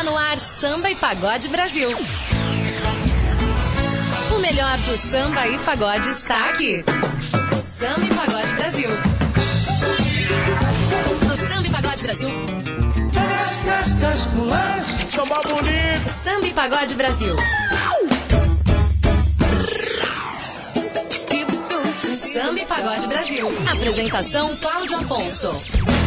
no ar Samba e Pagode Brasil. O melhor do samba e pagode está aqui. Samba e Pagode Brasil. No Samba e Pagode Brasil. Samba bonito. Samba e Pagode Brasil. Samba e Pagode Brasil. Apresentação Cláudio Afonso.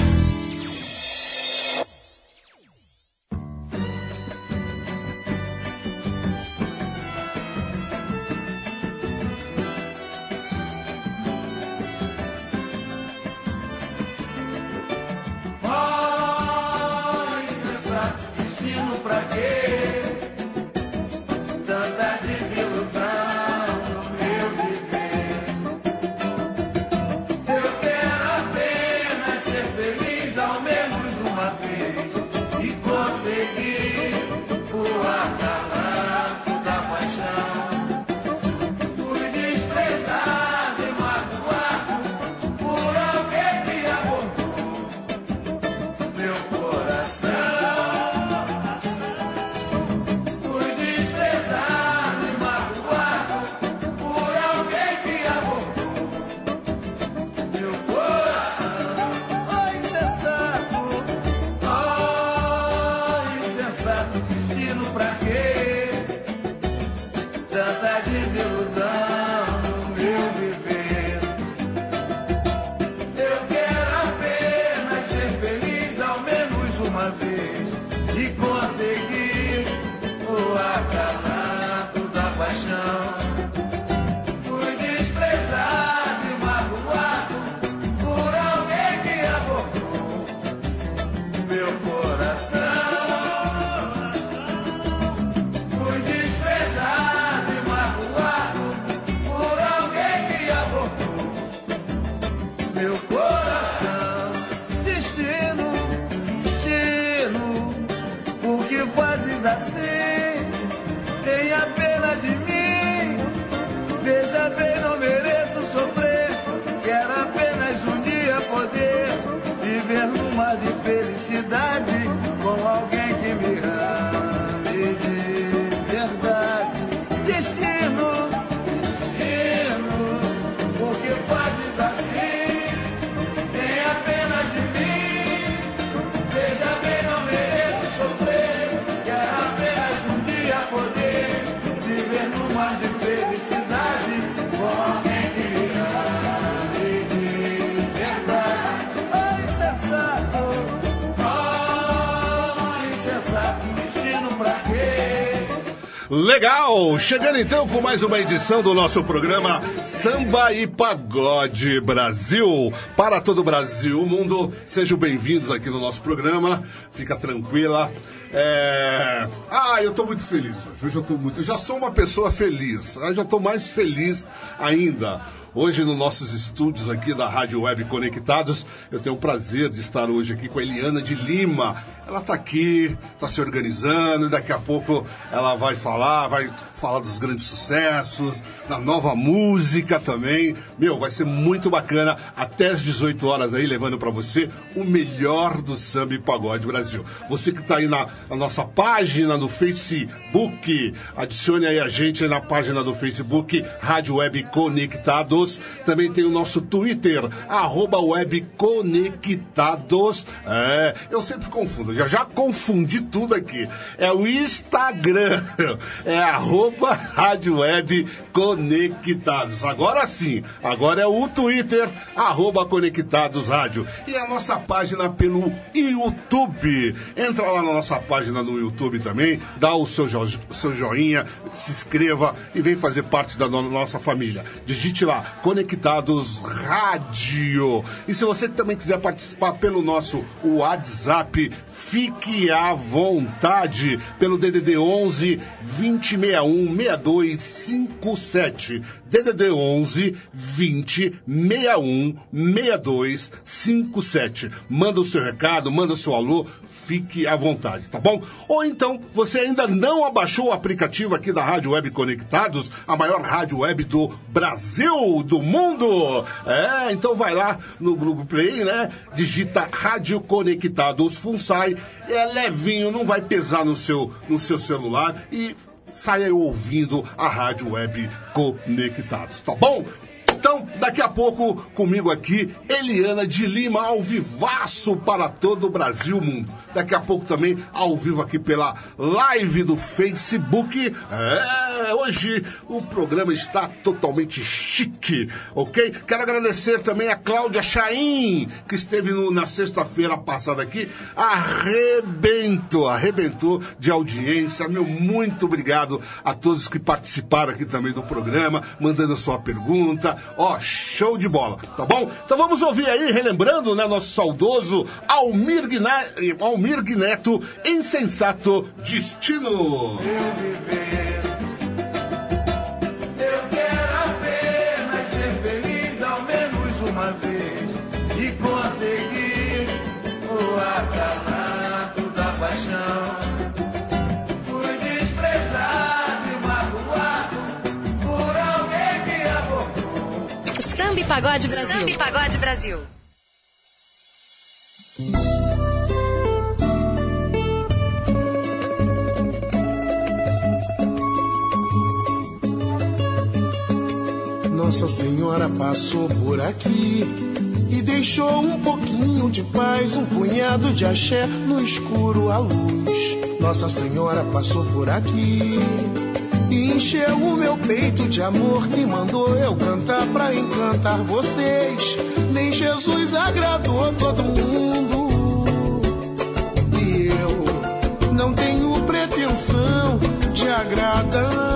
Legal! Chegando então com mais uma edição do nosso programa Samba e Pagode Brasil. Para todo o Brasil, o mundo, sejam bem-vindos aqui no nosso programa. Fica tranquila. Eu tô muito feliz hoje. Eu já sou uma pessoa feliz. Eu já tô mais feliz ainda. Hoje, nos nossos estúdios aqui da Rádio Web Conectados, eu tenho o prazer de estar hoje aqui com a Eliana de Lima. Ela está aqui, está se organizando, e daqui a pouco ela vai falar dos grandes sucessos, da nova música também. Vai ser muito bacana, até às 18 horas aí, levando para você o melhor do Samba e Pagode Brasil. Você que está aí na nossa página no Facebook, adicione aí a gente aí na página do Facebook, Rádio Web Conectados. Também tem o nosso Twitter, @webconectados. Eu sempre confundo, já confundi tudo aqui. É o Instagram, é Rádio Web Conectados. Agora sim, agora é o Twitter, @Conectados Rádio. E a nossa página pelo YouTube. Entra lá na nossa página no YouTube também, dá o seu joinha, se inscreva e vem fazer parte da nossa família. Digite lá, Conectados Rádio. E se você também quiser participar pelo nosso WhatsApp, fique à vontade pelo DDD 11 2061 6257. DDD 11 20 61 62 57. Manda o seu recado, manda o seu alô, fique à vontade, tá bom? Ou então, você ainda não abaixou o aplicativo aqui da Rádio Web Conectados, a maior rádio web do Brasil, do mundo. Então vai lá no Google Play, né? Digita Rádio Conectados FUNSAI, é levinho, não vai pesar no seu celular e saia ouvindo a Rádio Web Conectados, tá bom? Então, daqui a pouco, comigo aqui, Eliana de Lima, ao vivaço para todo o Brasil, mundo. Daqui a pouco também, ao vivo aqui pela live do Facebook. Hoje o programa está totalmente chique, ok? Quero agradecer também a Cláudia Chaim, que esteve na sexta-feira passada aqui. Arrebentou de audiência. Meu muito obrigado a todos que participaram aqui também do programa, mandando a sua pergunta. Show de bola, tá bom? Então vamos ouvir aí, relembrando, né, nosso saudoso Almir Neto, Insensato Destino. Eu quero apenas ser feliz ao menos uma vez e conseguir o acalanto da paixão. Fui desprezado e magoado por alguém que abordou. Samba e Pagode Brasil. Samba e Pagode Brasil. Nossa Senhora passou por aqui e deixou um pouquinho de paz, um punhado de axé no escuro à luz. Nossa Senhora passou por aqui e encheu o meu peito de amor, que mandou eu cantar pra encantar vocês. Nem Jesus agradou todo mundo e eu não tenho pretensão de agradar.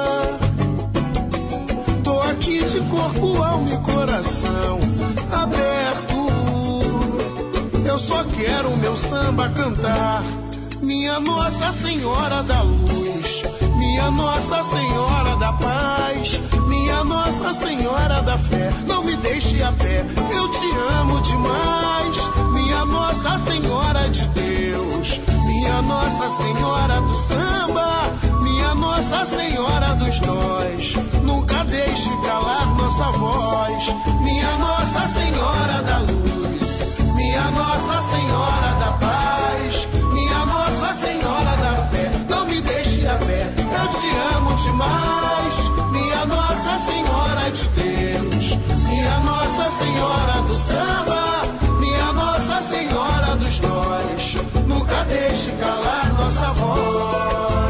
Aqui de corpo, alma e coração aberto, eu só quero o meu samba cantar. Minha Nossa Senhora da Luz, minha Nossa Senhora da Paz, minha Nossa Senhora da Fé, não me deixe a pé, eu te amo demais. Minha Nossa Senhora de Deus, minha Nossa Senhora do samba, minha Nossa Senhora dos nós, nunca deixe calar nossa voz. Minha Nossa Senhora da Luz, minha Nossa Senhora da Paz, minha Nossa Senhora da Fé, não me deixe a pé, eu te amo demais. Minha Nossa Senhora de Deus, minha Nossa Senhora do samba, minha Nossa Senhora dos nós, nunca deixe calar nossa voz.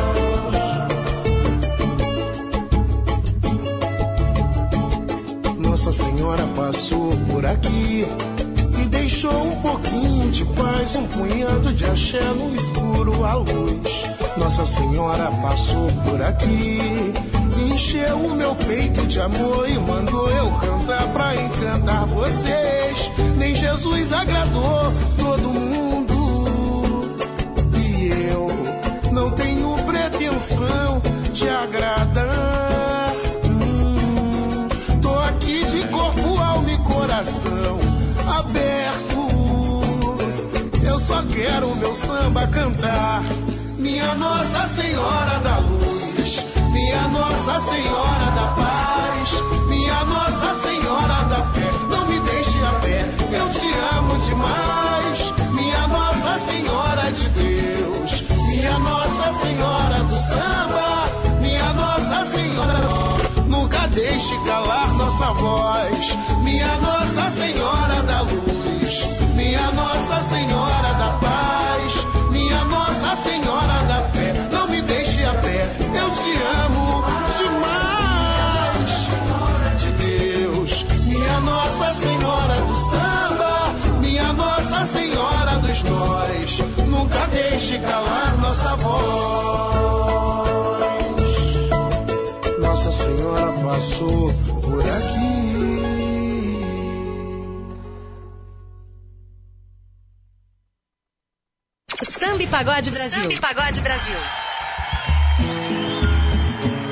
Nossa Senhora passou por aqui e deixou um pouquinho de paz, um punhado de axé no escuro à luz. Nossa Senhora passou por aqui e encheu o meu peito de amor e mandou eu cantar pra encantar vocês. Nem Jesus agradou todo mundo e eu não tenho pretensão de agradar. Tô aqui de corpo, alma e coração aberto, eu só quero o meu samba cantar. Minha Nossa Senhora da Luz, minha Nossa Senhora da Paz, minha Nossa Senhora da Fé, não me deixe a pé, eu te amo demais. Minha Nossa Senhora de Deus, minha Nossa Senhora do samba, minha Nossa Senhora, nunca deixe calar nossa voz. Minha Nossa Senhora da Luz, minha Nossa Senhora da Paz, minha Nossa Senhora da Fé, não me deixe a pé, eu te amo demais. Senhora de Deus, minha Nossa Senhora do samba, minha Nossa Senhora dos nós, nunca deixe calar nossa voz. Nossa Senhora passou por aqui. Samba e Pagode Brasil. Samba e Pagode Brasil.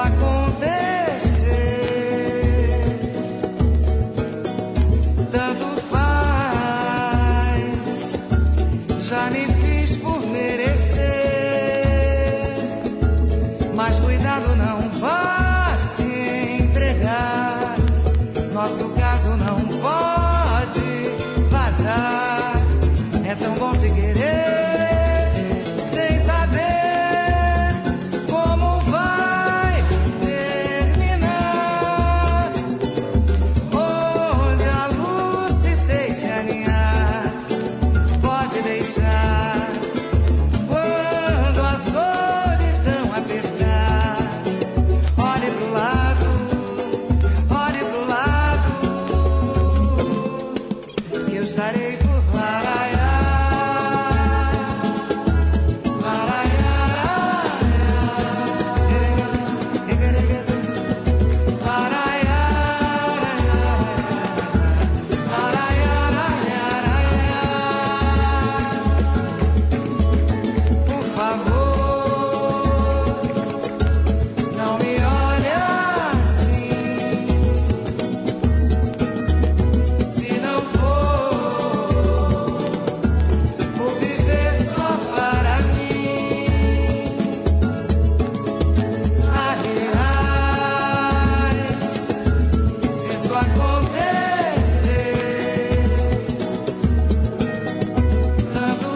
tanto faz, já me fiz por merecer, mas cuidado, não vá se entregar, nosso caso não pode vazar, é tão bom se querer. Estarei por por favor, não me olhe assim, se não for viver só para mim. Aliás, se isso acontecer, tanto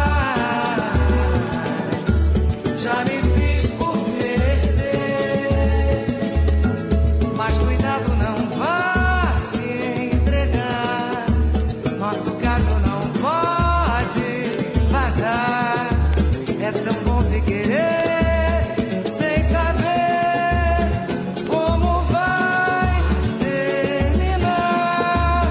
faz, já me fiz por merecer, mas cuidado, não vá se entregar, nosso caso não pode vazar, é tão bom se querer, sem saber como vai terminar,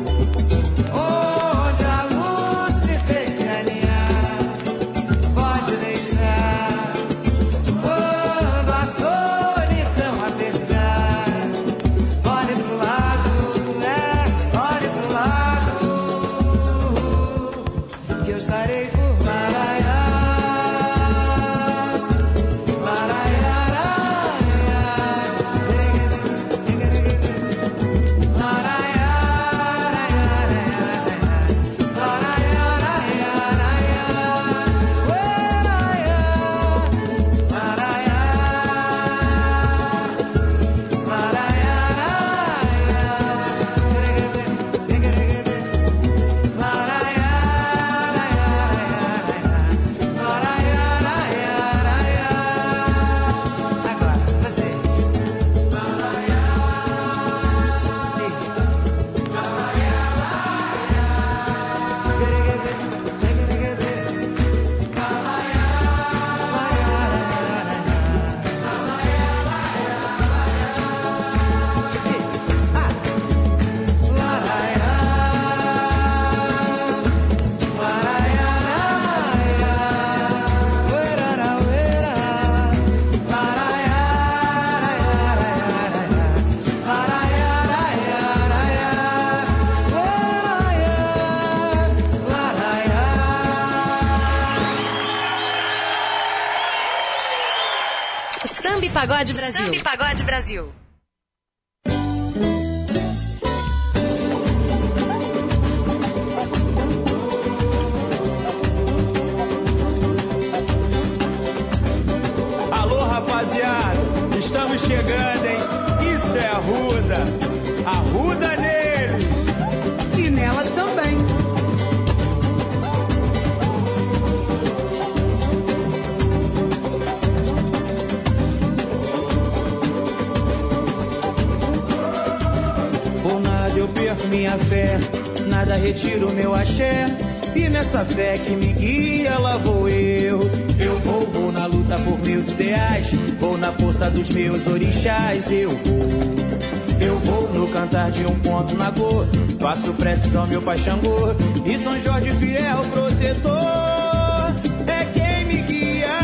onde a luz se fez se alinhar, pode deixar, quando a solidão apertar, olhe pro lado, olhe pro lado, que eu estarei por Samba e Pagode Brasil. Samba e Pagode Brasil. Alô, rapaziada, estamos chegando, hein? Isso é Arruda. Arruda neles. E nelas também. Por nada eu perco minha fé, nada retiro meu axé. E nessa fé que me guia, lá vou eu. Eu vou na luta por meus ideais, vou na força dos meus orixás. Eu vou no cantar de um ponto na cor, faço preces ao meu pai Xangô e São Jorge fiel protetor. É quem me guia,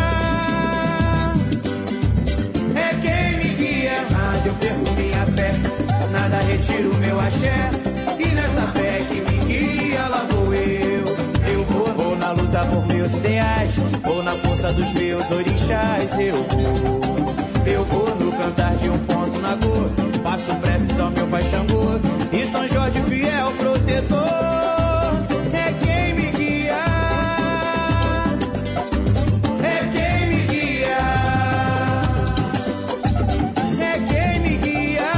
é quem me guia. Nada eu perco minha fé, nada retiro meu axé. E nessa fé que me guia, lá vou eu. Eu vou na luta por meus ideais, vou na força dos meus orixás. Eu vou no cantar de um ponto na cor. Faço preces ao meu pai Xangô e São Jorge fiel protetor. É quem me guia, é quem me guia, é quem me guia,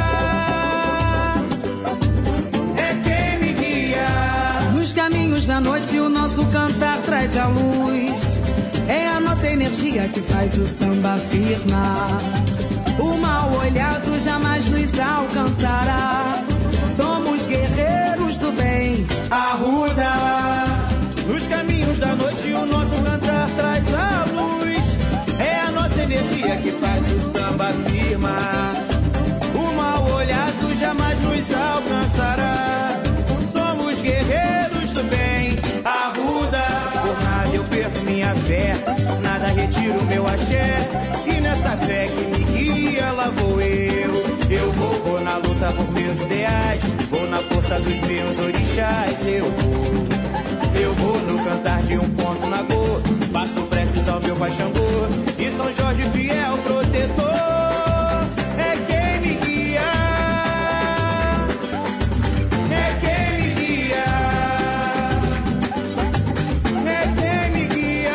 é quem me guia. Nos caminhos da noite o nosso cantar traz a luz. É a nossa energia que faz o samba firmar. O mal olhado jamais nos alcançará. Somos guerreiros do bem. Arruda. Nos caminhos da noite o nosso cantar traz a luz. É a nossa energia que faz o samba firmar. O mal olhado jamais nos alcançará. Somos guerreiros do bem. Arruda. Por nada eu perco minha fé, nada retiro meu axé. E nessa fé que me guia, lá vou eu. Eu vou na luta por meus ideais, vou na força dos meus orixás. Eu vou no cantar de um ponto na cor. Faço preces ao meu pai Xangô e São Jorge fiel protetor. É quem me guia, é quem me guia, é quem me guia,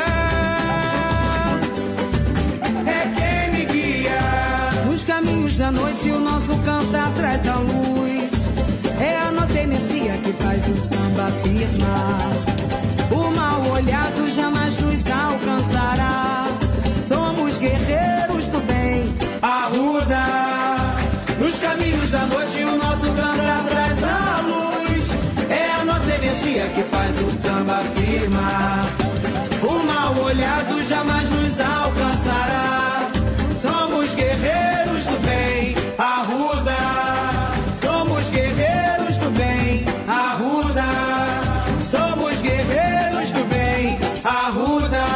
é quem me guia. Nos caminhos da noite o nosso cantar traz a luz. É a nossa energia que faz o samba firmar. O mal olhado jamais nos alcançará. Somos guerreiros do bem. Arruda. Nos caminhos da noite o nosso cantar traz a luz. É a nossa energia que faz o samba firmar. O mal olhado jamais nos alcançará. Somos guerreiros do bem. Arruda. Somos guerreiros do bem. Arruda. Somos guerreiros do bem. Arruda.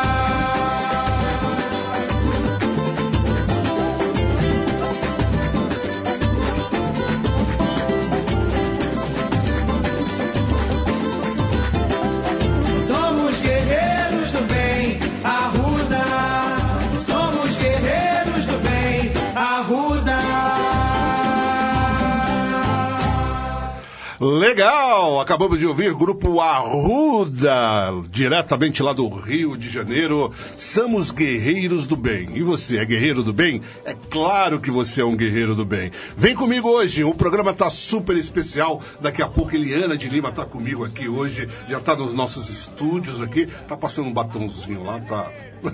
Somos guerreiros do bem. Arruda. Somos guerreiros do bem. Arruda. Legal! Acabamos de ouvir Grupo Arruda, diretamente lá do Rio de Janeiro. Somos guerreiros do bem. E você é guerreiro do bem? É claro que você é um guerreiro do bem. Vem comigo hoje, o programa tá super especial. Daqui a pouco Eliana de Lima tá comigo aqui hoje. Já tá nos nossos estúdios aqui. Tá passando um batonzinho lá, tá...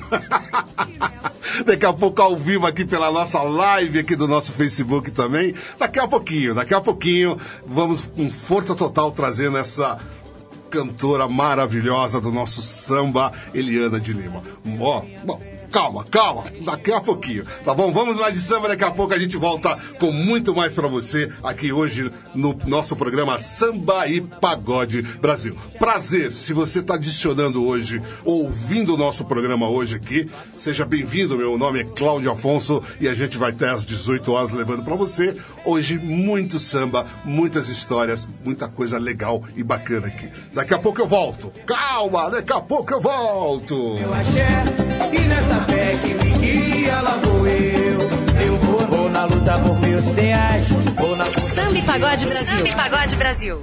Daqui a pouco ao vivo aqui pela nossa live aqui do nosso Facebook também. Daqui a pouquinho, vamos com força total trazendo essa cantora maravilhosa do nosso samba, Eliana de Lima. Bom, calma, daqui a pouquinho, tá bom? Vamos lá de samba, daqui a pouco a gente volta com muito mais pra você aqui hoje no nosso programa Samba e Pagode Brasil. Prazer, se você tá adicionando hoje, ouvindo o nosso programa hoje aqui, seja bem-vindo, meu nome é Cláudio Afonso e a gente vai até às 18 horas levando pra você, hoje muito samba, muitas histórias, muita coisa legal e bacana aqui. Daqui a pouco eu volto, calma, daqui a pouco eu volto. Meu axé, e nessa fé que me guia, lá vou eu. Eu vou na luta por meus ideais, vou na... Samba e Pagode Brasil. Samba e Pagode Brasil.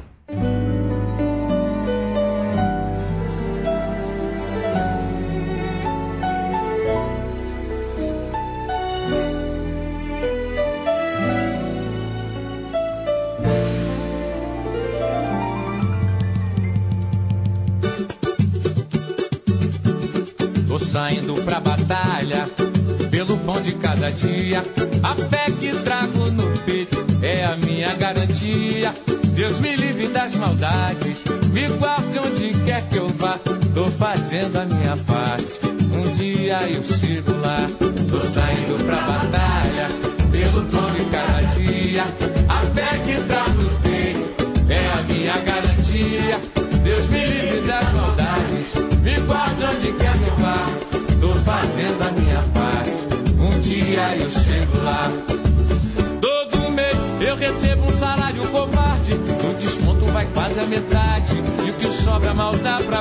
Tô saindo pra batalha, pelo pão de cada dia. A fé que trago no peito é a minha garantia. Deus me livre das maldades, me guarde onde quer que eu vá. Tô fazendo a minha parte, um dia eu chego lá. Tô saindo pra batalha, pelo pão de cada dia. A fé que trago no peito é a minha garantia. Deus me livre das maldades, me guarde onde quer que eu vá. Tô fazendo a minha parte, um dia eu chego lá. Todo mês eu recebo um salário covarde, o desconto vai quase a metade, e o que sobra mal dá pra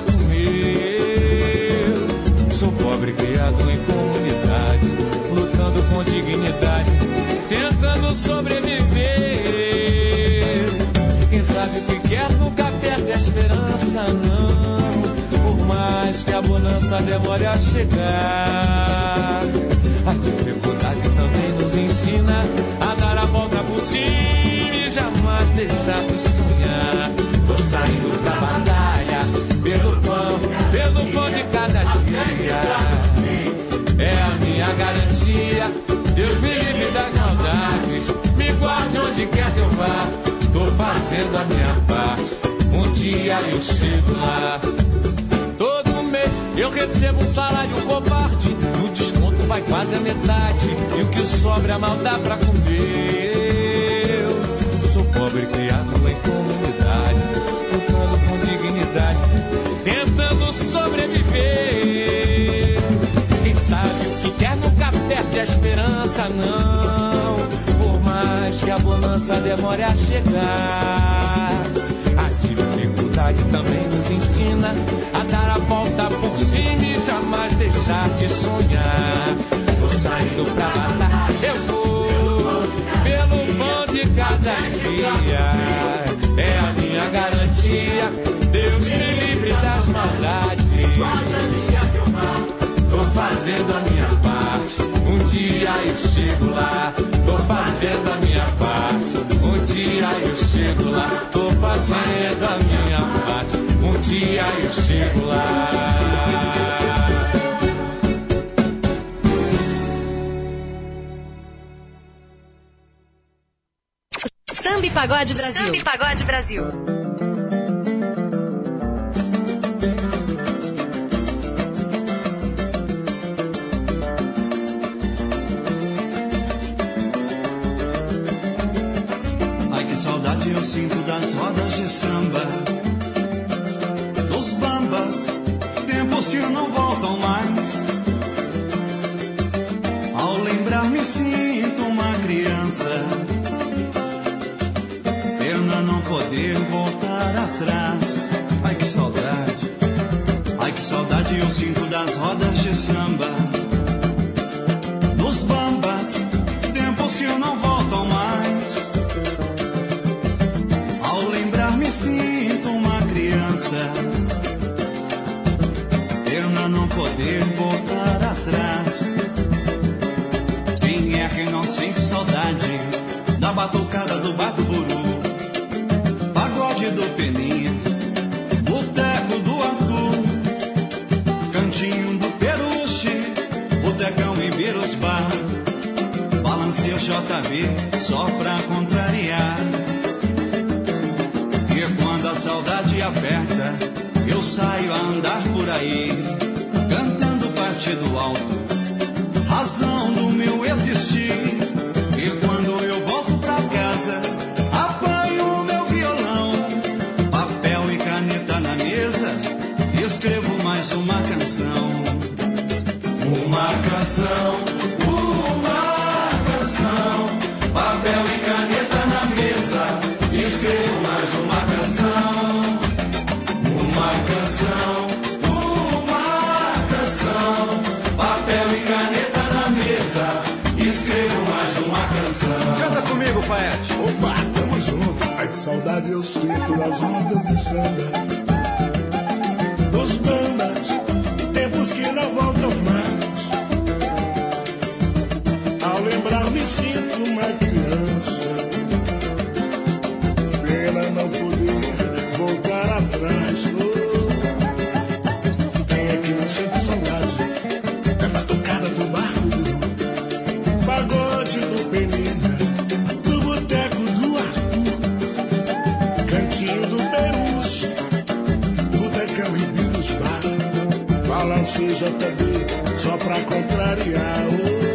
comer. Sou pobre criado em comunidade, lutando com dignidade, tentando sobreviver. Quem sabe o que quer nunca perde a esperança, não. Por mais que a bonança demore a chegar, a dificuldade também nos ensina a dar a volta por cima e jamais deixar de sonhar. Tô saindo pra batalha, pelo pão de cada dia. É a minha garantia, Deus me livre das maldades, me guarde onde quer que eu vá. Tô fazendo a minha parte, um dia eu chego lá. Todo mês eu recebo um salário covarde, o desconto vai quase a metade, e o que sobra mal dá pra comer. Eu sou pobre criado em comunidade, lutando com dignidade, tentando sobreviver. Quem sabe o que quer nunca perde a esperança, não. Por mais que a bonança demore a chegar, a dificuldade também nos ensina a dar a volta por cima e jamais deixar de sonhar. Tô saindo pra matar, eu vou pelo pão de cada dia. É a minha garantia, Deus me livre das maldades. Tô fazendo a minha parte, um dia eu chego lá. Tô fazendo a minha parte, um dia eu chego lá. Tô fazendo a minha parte, um dia eu chego lá. Samba e Pagode Brasil. Samba e Pagode Brasil. Eu sinto das rodas de samba, dos bambas, tempos que não voltam mais. Ao lembrar me sinto uma criança, pena não poder voltar atrás. Ai que saudade eu sinto das rodas de samba, dos bambas, tempos que não voltam mais. Me sinto uma criança, pena não poder voltar atrás. Quem é que não sente saudade da batucada do bar do Buru, pagode do Peninha, boteco do Arthur, cantinho do Peruche, botecão e Birosbar, balanceio JB só pra contrariar. E quando a saudade aperta, eu saio a andar por aí, cantando partido alto, razão do meu existir. E quando eu volto pra casa, apanho o meu violão, papel e caneta na mesa, e escrevo mais uma canção. Uma canção, papel e caneta na mesa, escrevo mais uma canção, papel e caneta na mesa, escrevo mais uma canção. Canta comigo, Faete. Opa, tamo junto. Ai que saudade eu sinto das rodas de samba, dos bambas, tempos que não voltam mais. Ao lembrar me sinto uma criança, pena não poder voltar atrás. Quem é que não sente saudade da batucada do barco do pagode do Peninha, do boteco do Arthur, cantinho do Peruche, botecão e Birosbar, balanceio JB só pra contrariar.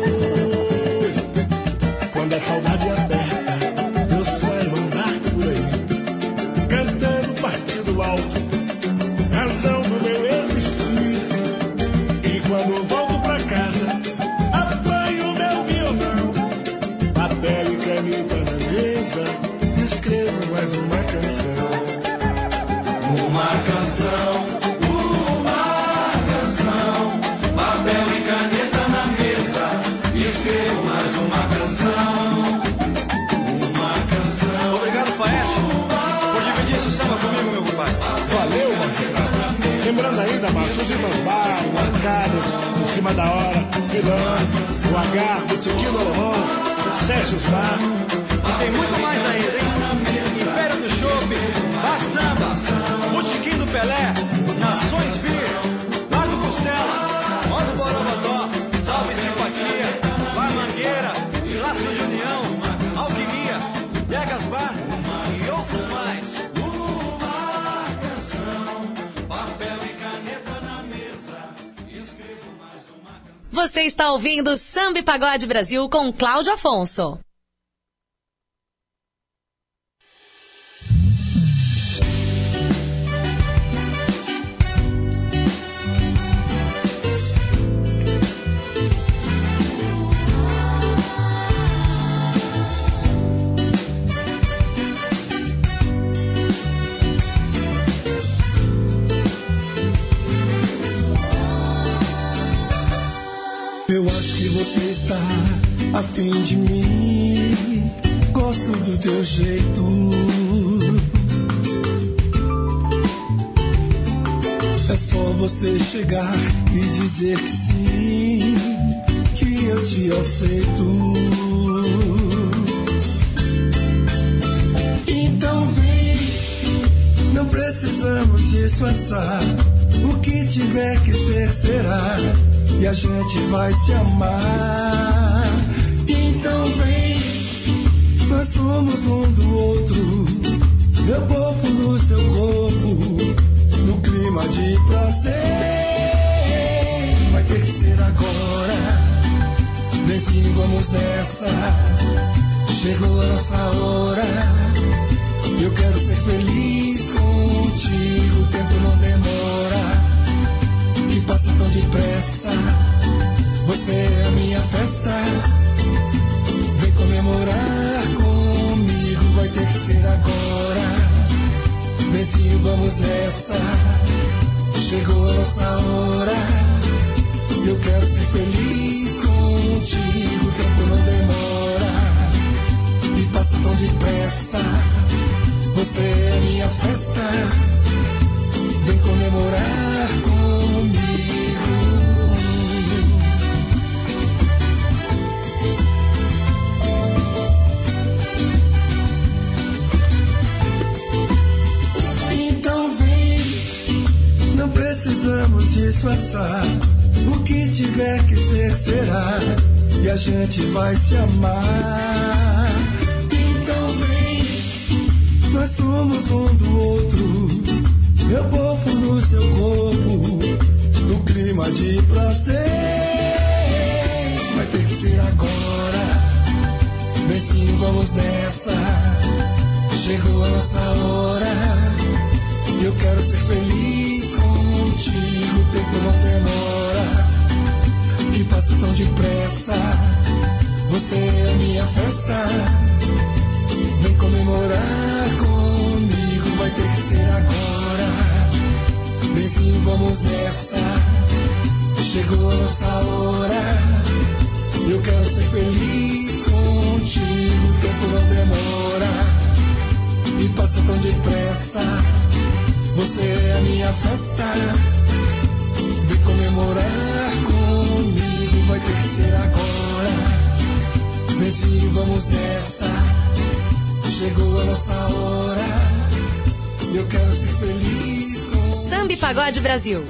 Quando a saudade aperta, eu saio andar por aí, cantando partido alto, razão do meu existir. E quando eu volto pra casa, apanho meu violão, papel e caneta na mesa, escrevo mais uma canção. Uma canção, papel e caneta na mesa, escrevo mais uma canção. Vamos ir nos bares, bancadas, em cima da hora, Milano, o H, Botiquim do Alomão, Sérgio Sá. E tem muito mais ainda, hein? Império do Chope, Bar Samba, Botiquim do Pelé, Nações Vir, Bar do Costela, Modo Borogodó, Salve Simpatia, Bar Mangueira, Lácio de União, Alquimia, Vegas Bar e outros mais. Uma canção, papel e caneta na mesa, escrevo mais uma canção. Você está ouvindo Samba e Pagode Brasil com Cláudio Afonso. Eu acho que você está a fim de mim. Gosto do teu jeito. É só você chegar e dizer que sim, que eu te aceito. Então vem, não precisamos disfarçar. O que tiver que ser, será. E a gente vai se amar. Então vem, nós somos um do outro. Meu corpo no seu corpo, no clima de prazer. Vai ter que ser agora. Benzinho, vamos nessa. Chegou a nossa hora. Eu quero ser feliz contigo. O tempo não demora. Que passa tão depressa. Você é a minha festa. Vem comemorar comigo. Vai ter que ser agora. Benzinho, vamos nessa. Chegou a nossa hora. Eu quero ser feliz contigo. O tempo não demora. E passa tão depressa. Você é a minha festa. Vem comemorar comigo. Então vem, não precisamos disfarçar. O que tiver que ser, será. E a gente vai se amar. Então vem, nós somos um do outro. Meu corpo no seu corpo, no clima de prazer. Vai ter que ser agora. Benzinho, vamos nessa. Chegou a nossa hora. Eu quero ser feliz contigo. O tempo não demora. E passa tão depressa. Você é a minha festa. Vem comemorar comigo. Vai ter que ser agora. Benzinho, vamos nessa. Chegou a nossa hora. Eu quero ser feliz contigo. O tempo não demora. E passa tão depressa. Você é a minha festa. Vem comemorar comigo. Vai ter que ser agora. Benzinho, vamos nessa. Chegou a nossa hora. Eu quero ser feliz contigo. Samba e Pagode Brasil.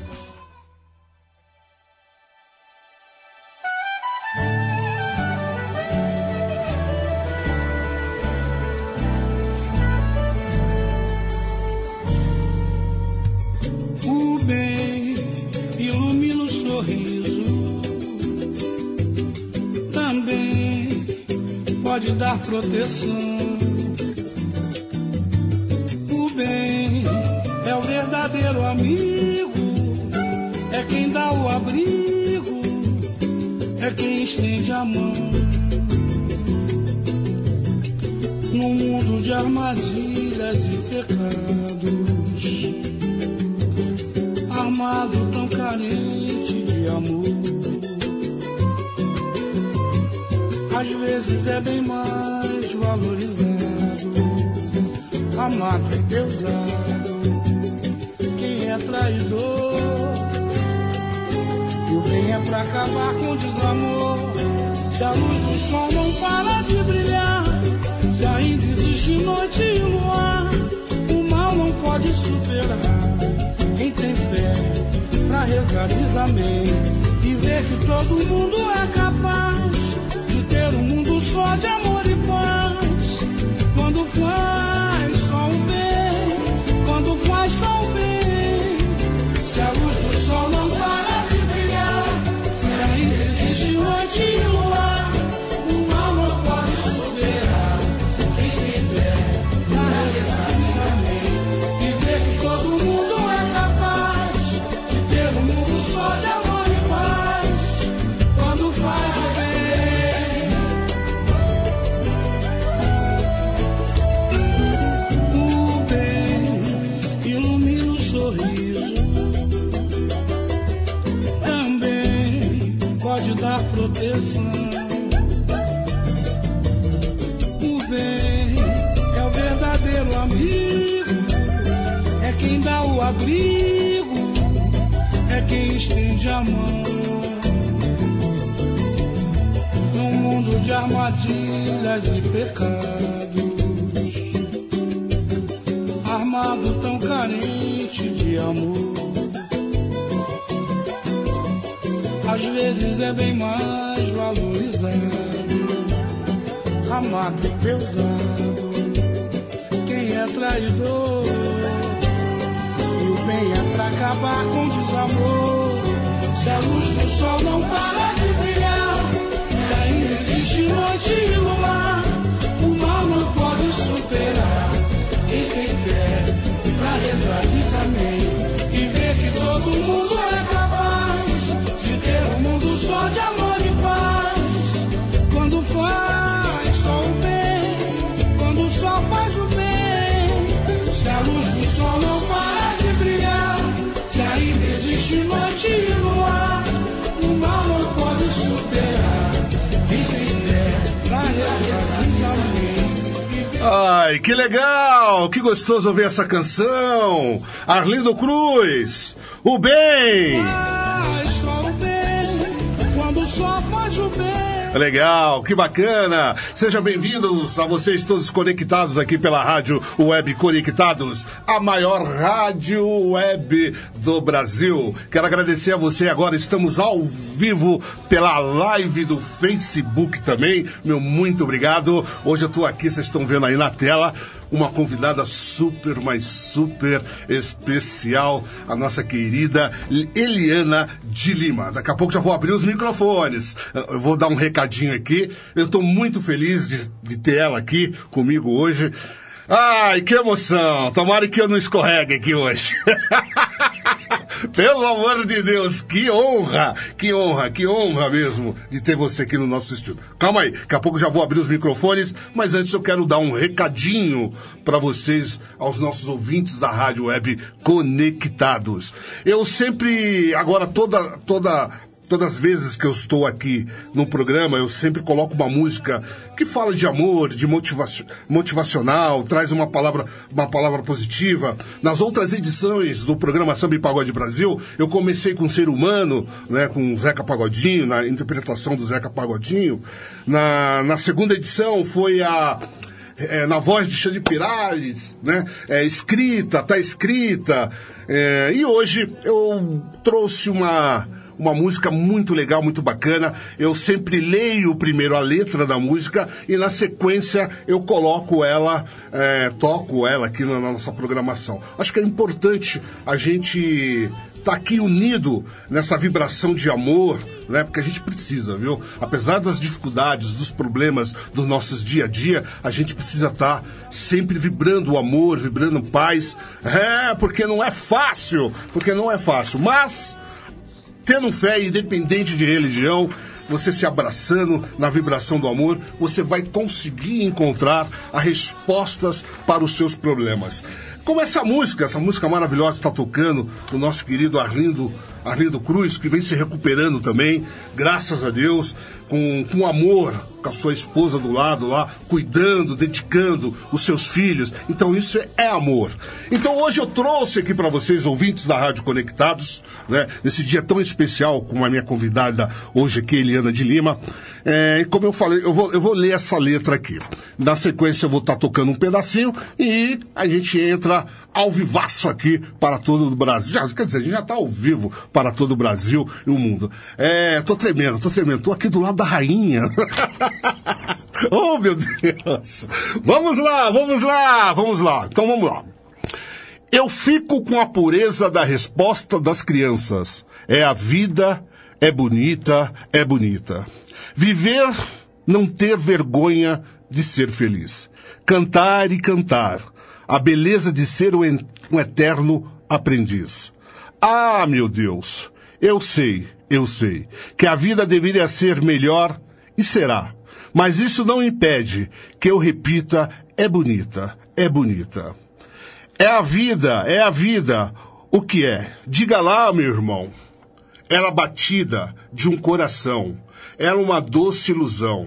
O bem ilumina o sorriso. Também pode dar proteção. O bem é o verdadeiro amigo, é quem dá o abrigo, é quem estende a mão. No mundo de armadilhas e pecados, armado tão carente de amor, às vezes é bem mais valorizado, amado e deusado. Quem é traidor E o bem é pra acabar com o desamor. Se a luz do sol não para de brilhar, se ainda existe noite e luar, o mal não pode superar. Quem tem fé pra rezar diz amém e ver que todo mundo é capaz de ter um mundo só de amor e paz. Quando faz só o bem, quando faz só o bem. Se a luz do sol não para de brilhar, se ainda existe noite e luar, o mal não pode superar. Quem tem fé pra rezar diz amém e ver que todo mundo é capaz de ter um mundo só de amor e paz. Quando faz o bem, ilumina o sorriso, também pode dar proteção. O bem é o verdadeiro amigo, é quem dá o abrigo, é quem estende a mão. Num mundo de armadilhas e pecados, armado tão carente de amor, às vezes é bem mais valorizado, amado e usado, quem é traidor. E o bem é pra acabar com o desamor. Se a luz do sol não para de brilhar, se ainda existe noite e luar, o mal não pode superar. Quem tem fé pra rezar diz amém e ver que todo mundo é capaz de ter um mundo só de amor e paz. Quando faz só o bem, quando o sol faz o bem. Se a luz do sol não para de brilhar, se ainda existe noite e luar, o mal não pode superar. Quem tem fé pra rezar diz amém. Ai, que legal! Que gostoso ouvir essa canção! Arlindo Cruz, o bem! Faz só o bem, quando só faz o bem. Legal, que bacana! Sejam bem-vindos a vocês todos conectados aqui pela Rádio Web Conectados, a maior rádio web do Brasil. Quero agradecer a você agora, estamos ao vivo pela live do Facebook também. Meu muito obrigado. Hoje eu estou aqui, vocês estão vendo aí na tela, uma convidada super, mas super especial, a nossa querida Eliana de Lima. Daqui a pouco já vou abrir os microfones. Eu vou dar um recadinho aqui. Eu estou muito feliz de ter ela aqui comigo hoje. Ai, que emoção! Tomara que eu não escorregue aqui hoje. Pelo amor de Deus, que honra mesmo de ter você aqui no nosso estúdio. Calma aí, daqui a pouco já vou abrir os microfones, mas antes eu quero dar um recadinho para vocês, aos nossos ouvintes da Rádio Web Conectados. Eu sempre, agora todas as vezes que eu estou aqui no programa, eu sempre coloco uma música que fala de amor, de motivacional, traz uma palavra positiva. Nas outras edições do programa Samba e Pagode Brasil, eu comecei com Ser Humano, né, com Zeca Pagodinho, na interpretação do Zeca Pagodinho. Na segunda edição foi na voz de Xande Piraes, né? Tá escrita. E hoje eu trouxe uma música muito legal, muito bacana. Eu sempre leio primeiro a letra da música e na sequência eu coloco ela, toco ela aqui na nossa programação. Acho que é importante a gente estar aqui unido nessa vibração de amor, né? Porque a gente precisa, viu? Apesar das dificuldades, dos problemas dos nossos dia a dia, a gente precisa estar sempre vibrando o amor, vibrando paz. Porque não é fácil, mas tendo fé, independente de religião, você se abraçando na vibração do amor, você vai conseguir encontrar as respostas para os seus problemas. Como essa música maravilhosa está tocando, o nosso querido Arlindo Cruz, que vem se recuperando também, graças a Deus, com amor, com a sua esposa do lado lá, cuidando, dedicando os seus filhos. Então isso é amor. Então hoje eu trouxe aqui para vocês, ouvintes da Rádio Conectados, né, nesse dia tão especial com a minha convidada hoje aqui, Eliana de Lima. E como eu falei, eu vou ler essa letra aqui. Na sequência eu vou estar tocando um pedacinho e a gente entra ao vivaço aqui para todo o Brasil. Quer dizer, a gente já está ao vivo para todo o Brasil e o mundo. Tô tremendo. Tô aqui do lado da rainha. Oh, meu Deus. Vamos lá. Então vamos lá. Eu fico com a pureza da resposta das crianças. É a vida, é bonita, é bonita. Viver, não ter vergonha de ser feliz. Cantar e cantar. A beleza de ser um eterno aprendiz. Ah, meu Deus, eu sei que a vida deveria ser melhor e será. Mas isso não impede que eu repita, é bonita, é bonita. É a vida, o que é? Diga lá, meu irmão. Ela a batida de um coração. Ela uma doce ilusão.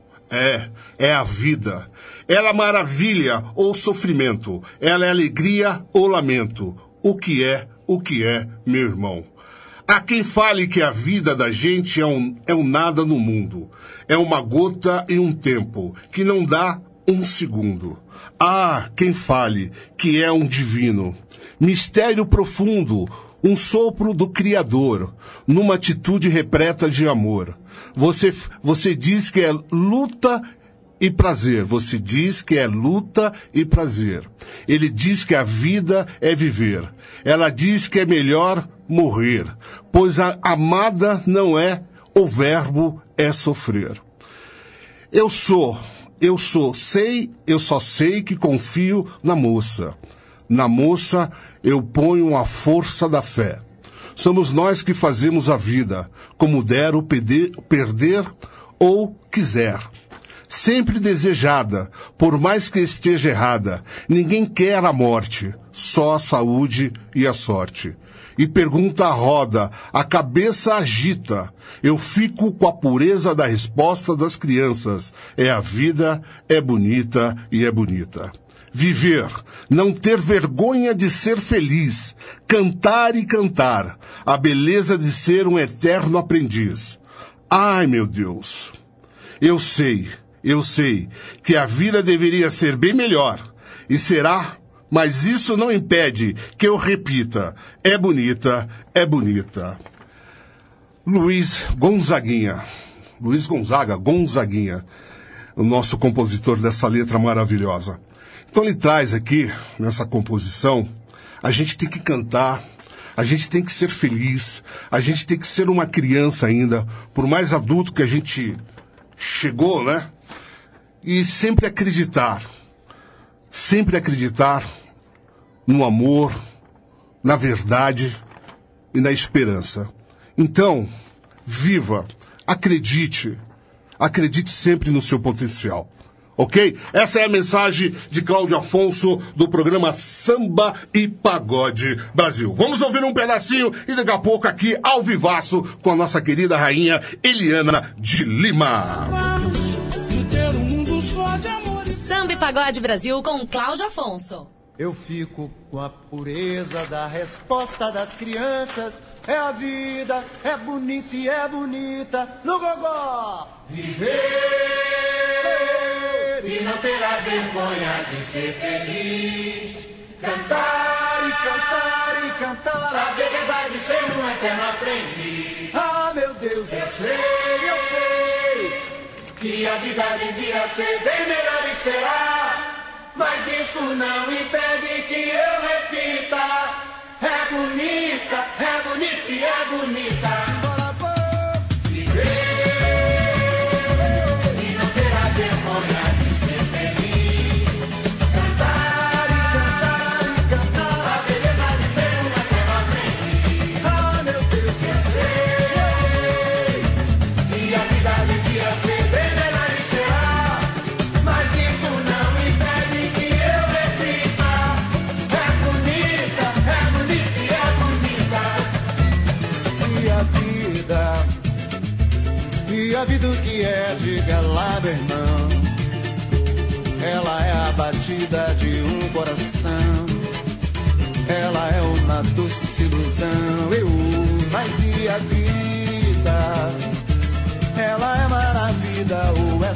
É a vida. Ela maravilha ou sofrimento. Ela é alegria ou lamento. O que é, meu irmão? Há quem fale que a vida da gente é um nada no mundo. É uma gota em um tempo, que não dá um segundo. Há quem fale que é um divino. Mistério profundo, um sopro do Criador, numa atitude repleta de amor. Você diz que é luta e prazer. Você diz que é luta e prazer. Ele diz que a vida é viver. Ela diz que é melhor morrer, pois a amada não é o verbo é sofrer. Eu só sei que confio na moça. Na moça eu ponho a força da fé. Somos nós que fazemos a vida, como der ou perder ou quiser. Sempre desejada, por mais que esteja errada. Ninguém quer a morte, só a saúde e a sorte. E pergunta a roda, a cabeça agita. Eu fico com a pureza da resposta das crianças. É a vida, é bonita e é bonita. Viver, não ter vergonha de ser feliz, cantar e cantar, a beleza de ser um eterno aprendiz. Ai, meu Deus, eu sei que a vida deveria ser bem melhor, e será, mas isso não impede que eu repita, é bonita, é bonita. Luiz Gonzaga, o nosso compositor dessa letra maravilhosa. Então ele traz aqui, nessa composição, a gente tem que cantar, a gente tem que ser feliz, a gente tem que ser uma criança ainda, por mais adulto que a gente chegou, né? E sempre acreditar no amor, na verdade e na esperança. Então, viva, acredite sempre no seu potencial. Ok? Essa é a mensagem de Cláudio Afonso do programa Samba e Pagode Brasil. Vamos ouvir um pedacinho e daqui a pouco aqui ao vivaço com a nossa querida rainha Eliana de Lima. Samba e Pagode Brasil com Cláudio Afonso. Eu fico com a pureza da resposta das crianças. É a vida, é bonita e é bonita. No gogó! Viver e não ter a vergonha de ser feliz. Cantar e cantar e cantar a beleza de ser um eterno aprendiz. Ah, meu Deus, eu sei que a vida devia ser bem melhor e será. Mas isso não impede que eu repita. É bonita e é bonita. A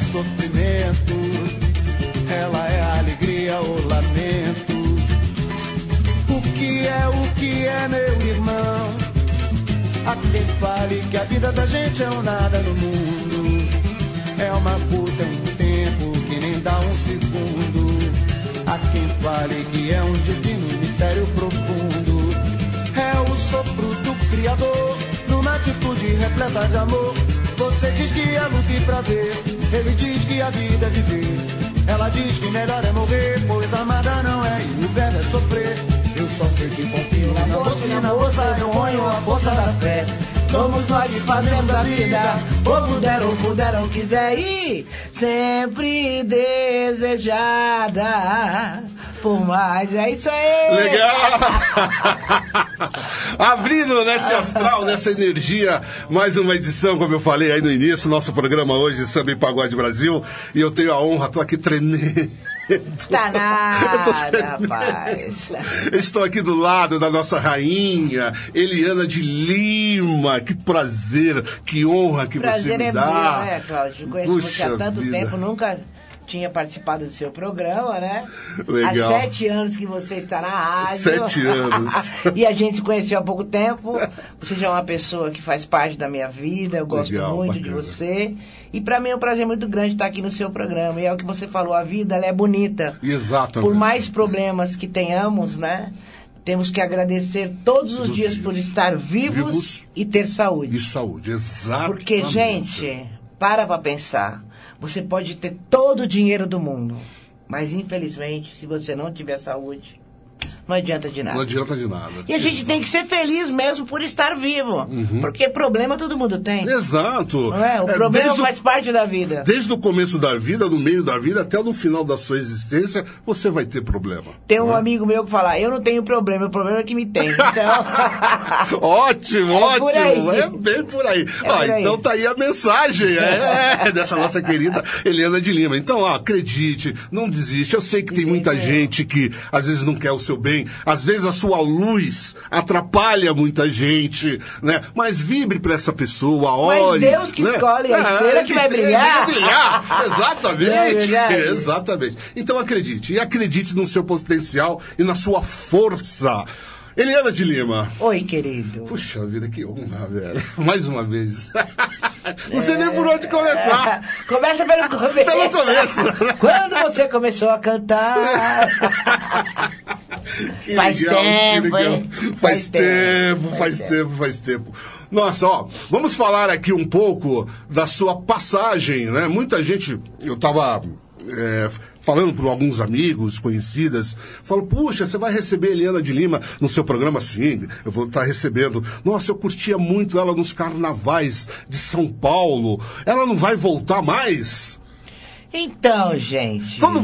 sofrimento, ela é a alegria ou lamento. O que é, meu irmão? Há quem fale que a vida da gente é um nada no mundo, é uma puta, um tempo que nem dá um segundo. Há quem fale que é um divino mistério profundo, é o sopro do Criador, numa atitude repleta de amor. Você diz que é luta e prazer, ele diz que a vida é viver. Ela diz que melhor é morrer, pois amada não é e o verbo é sofrer. Eu só sei que confio na moça e na moça eu ponho a força da fé. Somos nós que fazemos a vida, ou puderam, quiser ir, sempre desejada por mais, é isso aí. Legal! Abrindo nesse astral, nessa energia, mais uma edição, como eu falei aí no início, nosso programa hoje, Samba e Pagode Brasil, e eu tenho a honra, tô aqui tremendo. Tá nada, rapaz. Estou aqui do lado da nossa rainha, Eliana de Lima. Que prazer, que honra que você me dá. Prazer é meu, né, Cláudio? Conheço você há tanto tempo, nunca tinha participado do seu programa, né? Legal. Há 7 anos que você está na rádio. 7 anos. E a gente se conheceu há pouco tempo. Você já é uma pessoa que faz parte da minha vida. Eu gosto muito de você. E para mim é um prazer muito grande estar aqui no seu programa. E é o que você falou, a vida ela é bonita. Exatamente. Por mais problemas que tenhamos, né? Temos que agradecer todos os dias por estar vivos e ter saúde. E saúde, exatamente. Porque, gente, para pensar. Você pode ter todo o dinheiro do mundo, mas infelizmente, se você não tiver saúde, não adianta de nada. Não adianta de nada. E a gente tem que ser feliz mesmo por estar vivo. Porque problema todo mundo tem. Exato. Não é? O problema faz parte da vida. Desde o começo da vida, no meio da vida, até no final da sua existência, você vai ter problema. Tem um amigo meu que fala, eu não tenho problema, o problema é que me tem. Então... Ótimo, ótimo. É bem por aí. Então tá aí a mensagem dessa nossa querida Eliana de Lima. Então, acredite, não desiste. Eu sei que tem muita gente que às vezes não quer o seu bem, às vezes a sua luz atrapalha muita gente, né? Mas vibre para essa pessoa, olhe. Mas Deus que escolhe, a estrela que vai brilhar. Exatamente. Exatamente. Então acredite, e acredite no seu potencial e na sua força. Eliana de Lima. Oi, querido. Puxa vida, que honra, velho. Mais uma vez. Não sei nem por onde começar. Começa pelo começo. Pelo começo. Quando você começou a cantar. Faz tempo, hein? Faz tempo. Nossa, vamos falar aqui um pouco da sua passagem, né? Muita gente, eu tava... falando por alguns amigos, conhecidas, falo, puxa, você vai receber Eliana de Lima no seu programa? Sim, eu vou estar recebendo. Nossa, eu curtia muito ela nos carnavais de São Paulo. Ela não vai voltar mais? Então, gente... Todo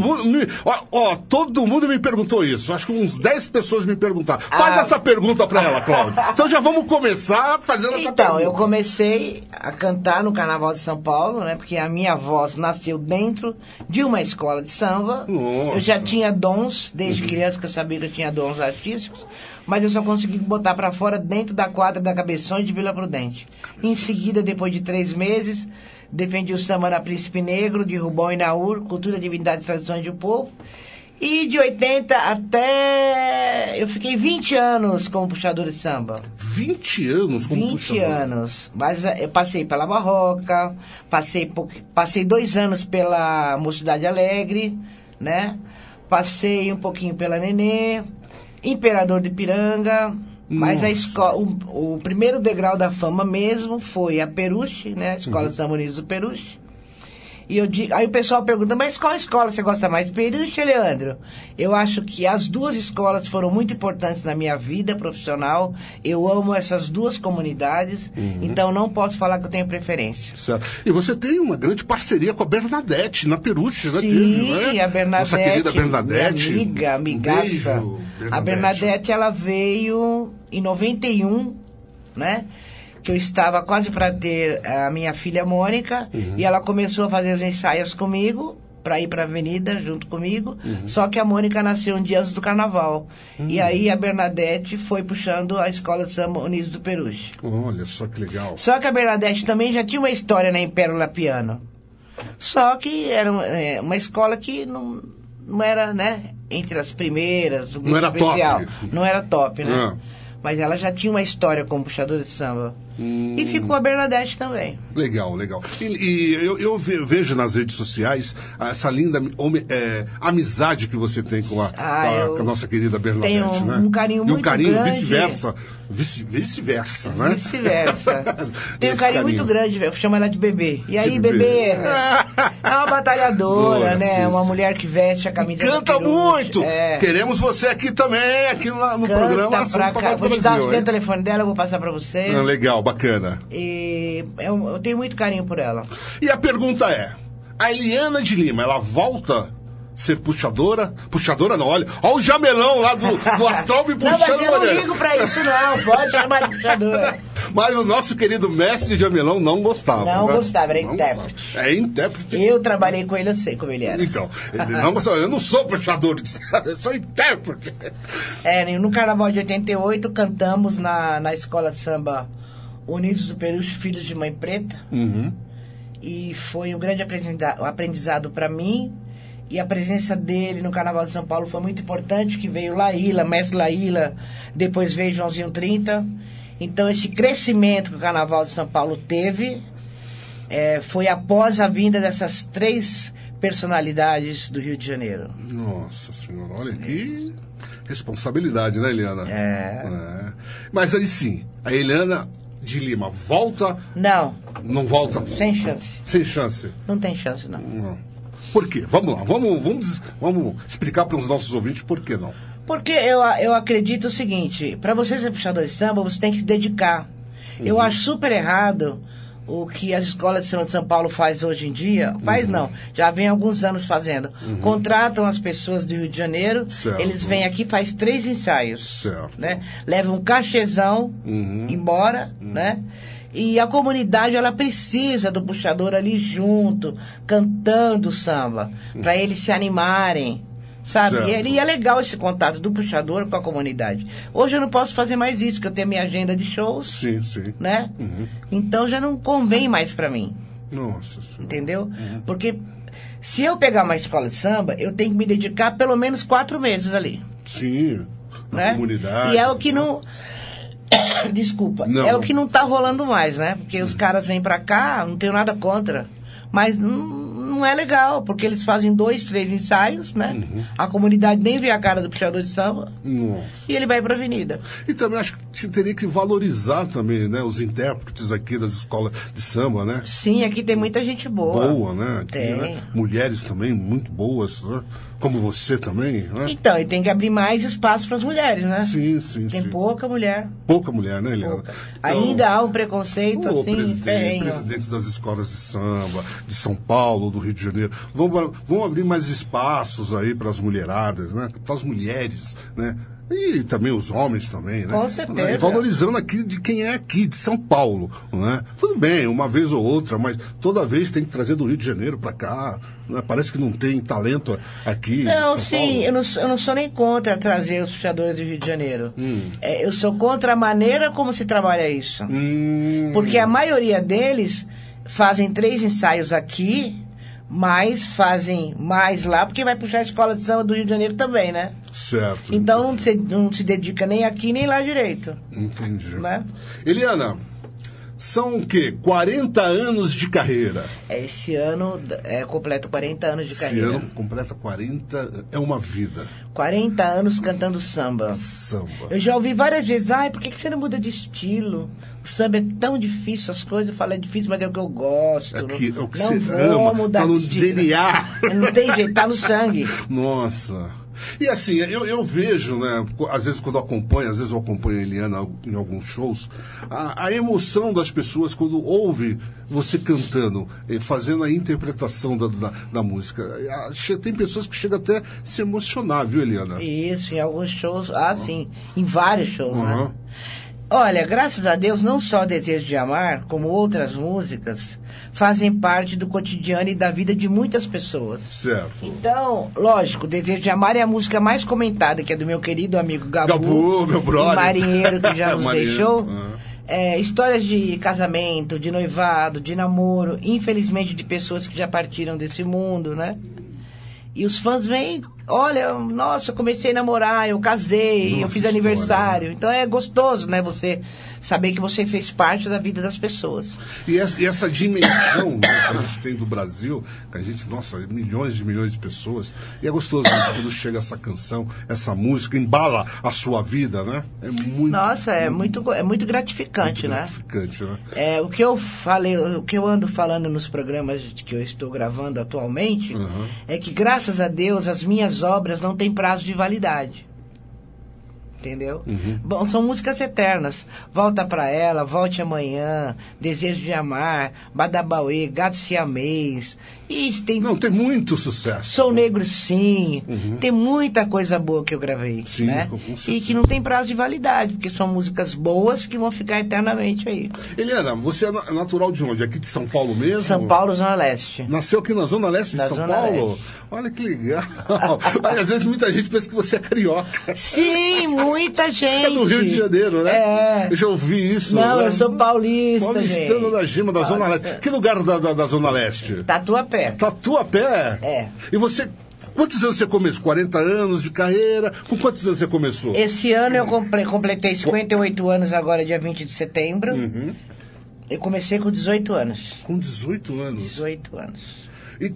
mundo me perguntou isso. Acho que uns 10 pessoas me perguntaram. Faz essa pergunta pra ela, Cláudio. Então já vamos começar fazendo essa pergunta. Então, eu comecei a cantar no Carnaval de São Paulo, né? Porque a minha voz nasceu dentro de uma escola de samba. Nossa. Eu já tinha dons, desde criança que eu sabia que eu tinha dons artísticos. Mas eu só consegui botar pra fora dentro da quadra da Cabeções de Vila Prudente. Em seguida, depois de 3 meses... defendi o samba na Príncipe Negro, de Rubão e Naur, Cultura, Divindade e Tradições do Povo. E de 80 até... eu fiquei 20 anos como puxador de samba. 20 anos como puxador? 20 anos. Mas eu passei pela Barroca, passei 2 anos pela Mocidade Alegre, né? Passei um pouquinho pela Nenê, Imperador de Ipiranga... Mas a escola, o primeiro degrau da fama mesmo foi a Peruche, né? A Escola de Samba Unidos do Peruche. E aí o pessoal pergunta, mas qual escola você gosta mais? Peruche ou Leandro? Eu acho que as 2 escolas foram muito importantes na minha vida profissional. Eu amo essas 2 comunidades, então não posso falar que eu tenho preferência. Certo. E você tem uma grande parceria com a Bernadette na Peruche, né? Sim, né? A Bernadette, nossa querida Bernadette. Minha amigaça. Beijo, Bernadette. A Bernadette, ela veio em 91, né? Que eu estava quase para ter a minha filha Mônica, e ela começou a fazer os ensaios comigo, para ir para a avenida junto comigo, só que a Mônica nasceu um dia antes do Carnaval. E aí a Bernadette foi puxando a Escola de Samba Unidos do Peruche. Olha só que legal. Só que a Bernadette também já tinha uma história na Império La Piano. Só que era uma escola que não era, né, entre as primeiras, o Não era especial. top. Não era top, né? Mas ela já tinha uma história como puxadora de samba. E ficou a Bernadette também. Legal, legal. E eu vejo nas redes sociais essa linda amizade que você tem com a nossa querida Bernadette, tenho né? um carinho muito grande. E um carinho vice-versa. Vice-versa, né? Vice-versa. Tenho um Esse carinho muito grande, eu chamo ela de bebê. E aí, bebê é uma batalhadora, né? Sim, Uma sim. mulher que veste a camisa E canta da Peruche. muito! Queremos você aqui também, aqui no programa. Pra cá. Vou te dar o telefone dela, eu vou passar pra você. Legal, bacana. E eu tenho muito carinho por ela. E a pergunta é, a Eliana de Lima, ela volta a ser puxadora? Puxadora não, olha o jamelão lá do Astral me puxando. Não, mas eu não ligo pra isso não, pode chamar de puxadora. Mas o nosso querido mestre jamelão não gostava. Não né? gostava, era não intérprete. Gostava. É intérprete. Eu trabalhei com ele, eu sei como ele era. Então, ele não gostava, eu não sou puxador, eu sou intérprete. No Carnaval de 88, cantamos na escola de samba Unidos do Peruche, Filhos de Mãe Preta. E foi um grande aprendizado para mim. E a presença dele no Carnaval de São Paulo foi muito importante, que veio Laíla, mestre Laíla, depois veio Joãozinho 30. Então esse crescimento que o Carnaval de São Paulo teve foi após a vinda dessas 3 personalidades do Rio de Janeiro. Nossa Senhora, olha que responsabilidade, né, Eliana? Mas aí sim, a Eliana de Lima volta? Não volta? Sem chance. Sem chance? Não tem chance, não. Por quê? Vamos lá, vamos explicar para os nossos ouvintes por que não. Porque eu acredito o seguinte, para você ser puxador de samba, você tem que se dedicar. Eu acho super errado o que as escolas de samba de São Paulo faz hoje em dia. Não, já vem há alguns anos fazendo. Contratam as pessoas do Rio de Janeiro, certo. Eles vêm aqui, faz 3 ensaios. Certo. Né? Levam um cachezão embora, né? E a comunidade, ela precisa do puxador ali junto, cantando samba, para eles se animarem, sabe? E é legal esse contato do puxador com a comunidade. Hoje eu não posso fazer mais isso, porque eu tenho minha agenda de shows, sim. Né? Então já não convém mais para mim. Nossa Senhora. Entendeu? Porque se eu pegar uma escola de samba, eu tenho que me dedicar pelo menos 4 meses ali. Sim, na né? comunidade. E é o que não... Desculpa. O que não tá rolando mais, né? Porque os caras vêm pra cá, não tenho nada contra. Mas não é legal, porque eles fazem 2, 3 ensaios, né? A comunidade nem vê a cara do puxador de samba. E ele vai pra avenida. E também acho que teria que valorizar também, né? Os intérpretes aqui das escolas de samba, né? Sim, aqui tem muita gente boa. Boa, né? Aqui, tem. Né? Mulheres também muito boas, né? Como você também, né? Então, e tem que abrir mais espaço para as mulheres, né? Sim. Tem pouca mulher. Pouca mulher, né, Eliana? Então, ainda há um preconceito, assim, ferrenho. Presidentes das escolas de samba, de São Paulo, do Rio de Janeiro. Vamos abrir mais espaços aí para as mulheradas, né? Para as mulheres, né? E também os homens também, né? Com certeza. E valorizando aqui de quem é aqui, de São Paulo, né? Tudo bem, uma vez ou outra, mas toda vez tem que trazer do Rio de Janeiro para cá, né? Parece que não tem talento aqui. Não, sim, eu não sou nem contra trazer os puxadores do Rio de Janeiro. Eu sou contra a maneira como se trabalha isso. Porque a maioria deles fazem 3 ensaios aqui, mas fazem mais lá, porque vai puxar a escola de samba do Rio de Janeiro também, né? Certo. Então não se dedica nem aqui, nem lá direito. Entendi. Né? Eliana, são o quê? 40 anos de carreira. Esse ano completa 40 anos de carreira. Esse ano completa 40, é uma vida. 40 anos cantando samba. Eu já ouvi várias vezes, por que você não muda de estilo? O samba é tão difícil, as coisas, eu falo, é difícil, mas é o que eu gosto. É o que não você vou ama, mudar tá no de estilo. DNA. Não tem jeito, tá no sangue. Nossa. E assim, eu vejo, né, às vezes quando eu acompanho a Eliana em alguns shows, a emoção das pessoas quando ouve você cantando, fazendo a interpretação da música. Tem pessoas que chegam até a se emocionar, viu, Eliana? Isso, em alguns shows, sim, em vários shows, né? Olha, graças a Deus, não só Desejo de Amar, como outras músicas, fazem parte do cotidiano e da vida de muitas pessoas. Certo. Então, lógico, Desejo de Amar é a música mais comentada, que é do meu querido amigo Gabu, meu brother. marinheiro que já nos deixou. histórias de casamento, de noivado, de namoro, infelizmente de pessoas que já partiram desse mundo, né? E os fãs vêm, olha, nossa, eu comecei a namorar, eu casei, eu fiz aniversário. Então é gostoso, né? Você saber que você fez parte da vida das pessoas. E essa dimensão, né, que a gente tem do Brasil, que a gente, nossa, milhões de pessoas, e é gostoso, né, quando chega essa canção, essa música, embala a sua vida, né? É muito... Nossa, é muito gratificante, né? Gratificante, né? O que eu falei, o que eu ando falando nos programas que eu estou gravando atualmente, é que, graças a Deus, as minhas obras não têm prazo de validade. Entendeu? Bom, são músicas eternas. Volta Pra Ela, Volte Amanhã, Desejo de Amar, Badabauê, Gato Siamês. E tem... Não, tem muito sucesso. Sou Negro Sim. Tem muita coisa boa que eu gravei. Sim, né? E que não tem prazo de validade, porque são músicas boas que vão ficar eternamente aí. Eliana, você é natural de onde? Aqui de São Paulo mesmo? São Paulo, Zona Leste. Nasceu aqui na Zona Leste de São Paulo? Leste. Olha que legal. Mas, às vezes muita gente pensa que você é carioca. Sim, muita gente. É do Rio de Janeiro, né? Eu já ouvi isso. Não, eu sou paulista. Paulistano da Gema, da Zona Leste. Que lugar da Zona Leste? Tatuapé. Tatuapé? É. E você... Quantos anos você começou? 40 anos de carreira? Com quantos anos você começou? Esse ano eu completei 58 anos agora, dia 20 de setembro. Eu comecei com 18 anos. Com 18 anos? 18 anos.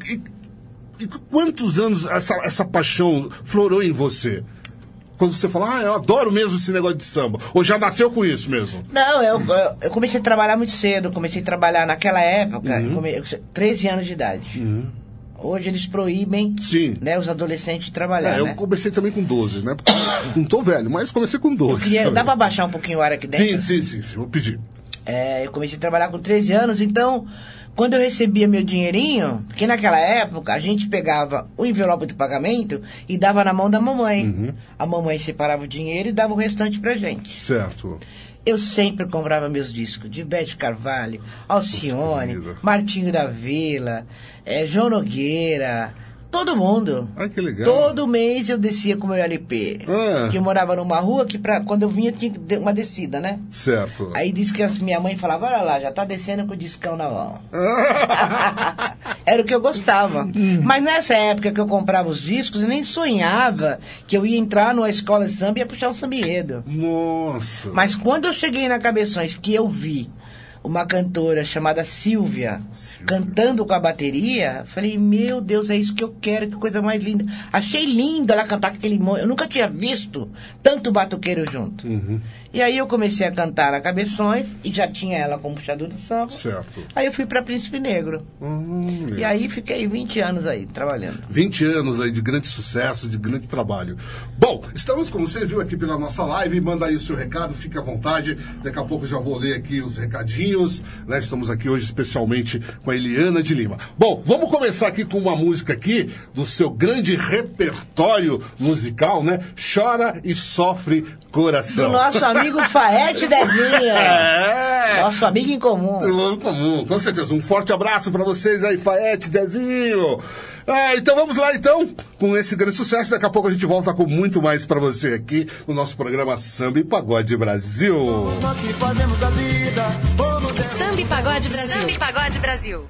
E quantos anos essa paixão florou em você? Quando você fala, eu adoro mesmo esse negócio de samba. Ou já nasceu com isso mesmo? Não, eu comecei a trabalhar muito cedo. Comecei a trabalhar naquela época, 13 anos de idade. Hoje eles proíbem, né, os adolescentes de trabalhar, Eu comecei também com 12, né? Porque não tô velho, mas comecei com 12. Dá pra baixar um pouquinho o ar aqui dentro? Sim, vou pedir. Eu comecei a trabalhar com 13 anos, então... Quando eu recebia meu dinheirinho, porque naquela época a gente pegava o envelope do pagamento e dava na mão da mamãe. A mamãe separava o dinheiro e dava o restante pra gente. Certo. Eu sempre comprava meus discos de Bete Carvalho, Alcione, Martinho da Vila, João Nogueira, todo mundo. Ai, que legal. Todo mês eu descia com o meu LP. Que eu morava numa rua que quando eu vinha tinha uma descida, né? Certo. Aí disse que minha mãe falava, olha lá, já tá descendo com o discão na mão. Era o que eu gostava. Mas nessa época que eu comprava os discos, eu nem sonhava que eu ia entrar numa escola de samba e ia puxar um samba enredo. Nossa. Mas quando eu cheguei na Cabeções, que eu vi uma cantora chamada Silvia cantando com a bateria, falei, meu Deus, é isso que eu quero, que coisa mais linda. Achei lindo ela cantar com aquele... Eu nunca tinha visto tanto batuqueiro junto. E aí eu comecei a cantar na Cabeções, e já tinha ela como puxador de samba. Certo. Aí eu fui pra Príncipe Negro. E aí fiquei 20 anos aí, trabalhando. 20 anos aí de grande sucesso, de grande trabalho. Bom, estamos, como você viu aqui pela nossa live, manda aí o seu recado, fique à vontade. Daqui a pouco eu já vou ler aqui os recadinhos, né? Estamos aqui hoje especialmente com a Eliana de Lima. Bom, vamos começar aqui com uma música aqui do seu grande repertório musical, né? Chora e Sofre Coração. Do nosso amigo Faete Dezinho. Nosso amigo em comum. Com certeza. Um forte abraço pra vocês aí, Faete Dezinho. Então vamos lá, então, com esse grande sucesso. Daqui a pouco a gente volta com muito mais pra você aqui no nosso programa Samba e Pagode Brasil. Nós que fazemos a vida. Samba e Pagode Brasil. Samba e Pagode Brasil.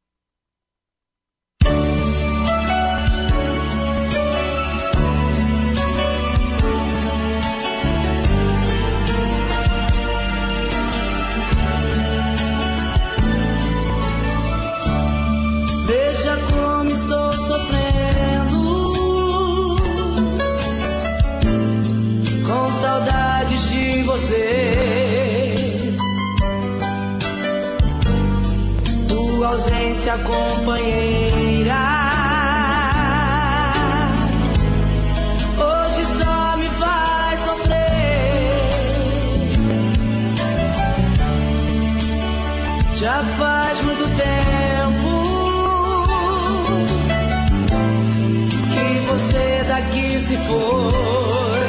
Veja como estou sofrendo, com saudades de você. Tua ausência, companheira, hoje só me faz sofrer. Já faz muito tempo que você daqui se foi.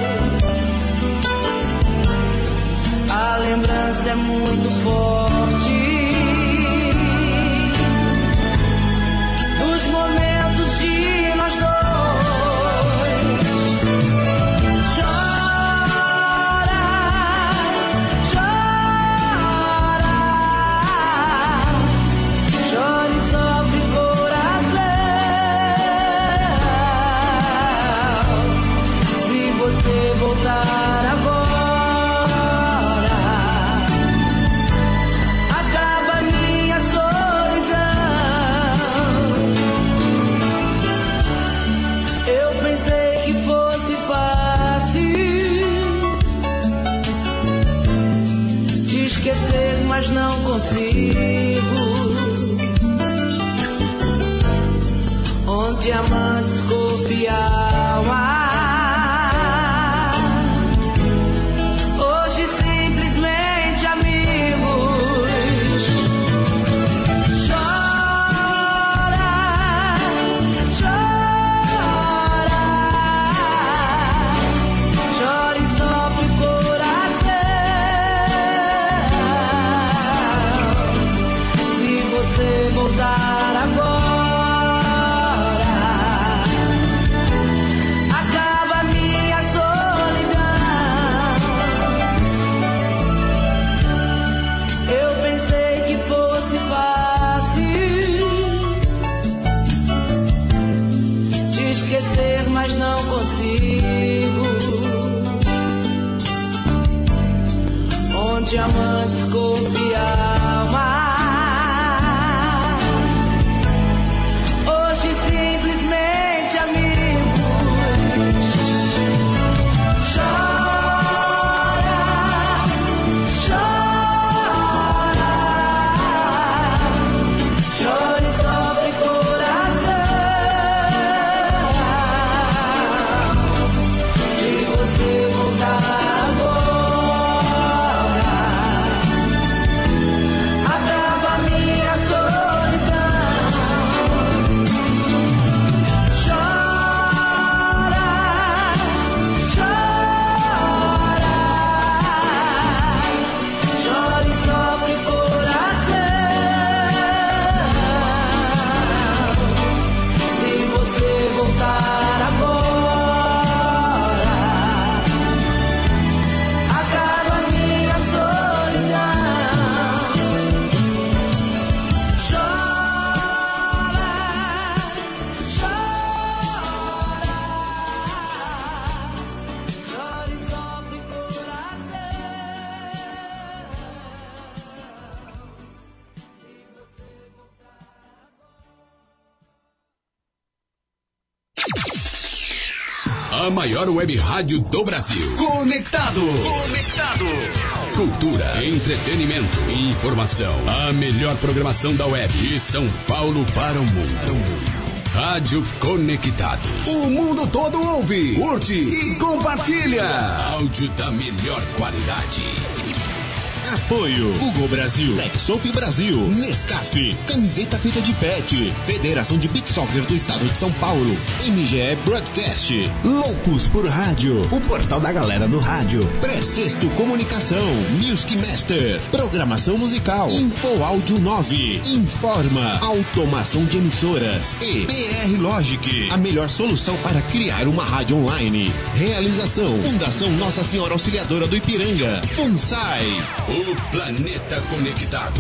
A lembrança é muito forte mas não consigo. Onde amantes corpo alma, hoje simplesmente amigos. Chora, chora, chora e sofre o coração. Se você voltar agora, mas não consigo. Onde amantes corpo e alma, hoje simplesmente amigos. Chora, chora, chora e sofre coração. A maior web rádio do Brasil. Conectado. Cultura, entretenimento, informação. A melhor programação da web. De São Paulo para o mundo. Rádio Conectados. O mundo todo ouve, curte e compartilha. Áudio da melhor qualidade. Apoio Google Brasil, Texop Brasil, Nescafé, camiseta feita de pet, Federação de Beach Soccer do Estado de São Paulo, MGE Broadcast, Loucos por Rádio, o portal da galera do rádio, Precesto Comunicação, Music Master, Programação Musical, Info Áudio 9, Informa, Automação de Emissoras e PR Logic, a melhor solução para criar uma rádio online. Realização, Fundação Nossa Senhora Auxiliadora do Ipiranga, FUNSAI. O planeta conectado.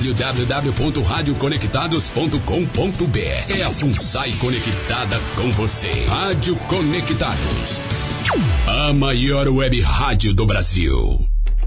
www.radioconectados.com.br. É a FUNSAI conectada com você. Rádio Conectados. A maior web rádio do Brasil.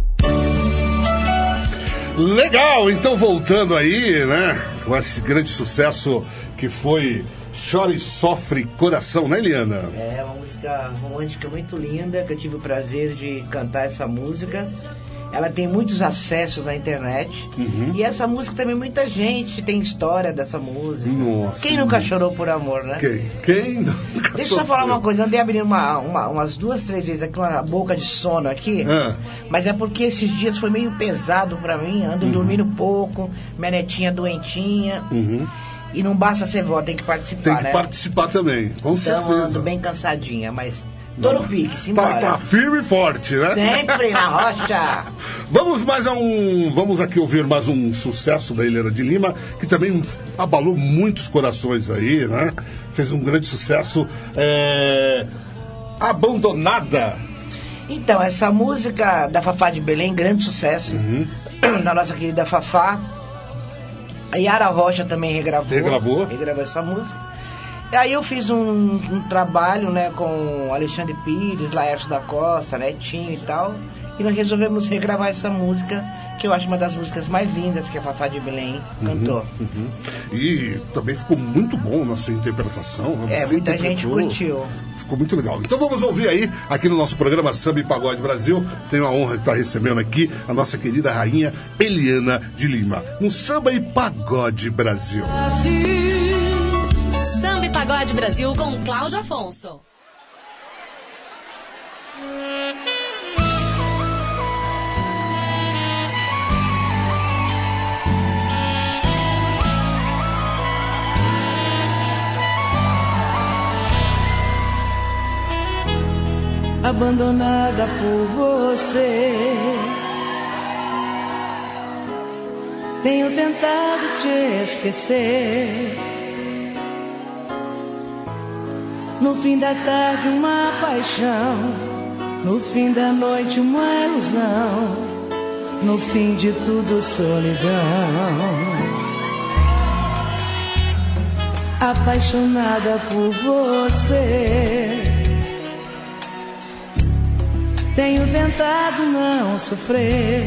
Legal, então voltando aí, né? Com esse grande sucesso que foi Chora e Sofre Coração, né, Eliana? É uma música romântica muito linda, que eu tive o prazer de cantar essa música. Ela tem muitos acessos na internet. E essa música também, muita gente tem história dessa música. Nossa. Quem nunca chorou por amor, né? Quem nunca Deixa eu só falar uma coisa. Eu andei abrindo umas 2, 3 vezes aqui, uma boca de sono aqui. Mas é porque esses dias foi meio pesado pra mim. Ando dormindo pouco, minha netinha doentinha. E não basta ser vó, tem que participar, né? Tem que participar também, com certeza. Então ando bem cansadinha, mas tô no pique, simbora. Tá firme e forte, né? Sempre na rocha. Vamos aqui ouvir mais um sucesso da Eliana de Lima, que também abalou muitos corações aí, né? Fez um grande sucesso. Abandonada. Então, essa música da Fafá de Belém, grande sucesso. Da nossa querida Fafá. A Yara Rocha também regravou essa música. E aí eu fiz um trabalho, né, com Alexandre Pires, Laércio da Costa, Netinho e tal. E nós resolvemos regravar essa música, que eu acho uma das músicas mais lindas que a Fafá de Belém cantou. E também ficou muito bom na sua interpretação. Né? Muita gente curtiu. ficou muito legal. Então vamos ouvir aí, aqui no nosso programa Samba e Pagode Brasil, tenho a honra de estar recebendo aqui a nossa querida rainha Eliana de Lima, no Samba e Pagode Brasil. Samba e Pagode Brasil com Cláudio Afonso. Abandonada por você, tenho tentado te esquecer. No fim da tarde uma paixão, no fim da noite uma ilusão, no fim de tudo solidão. Apaixonada por você, tenho tentado não sofrer,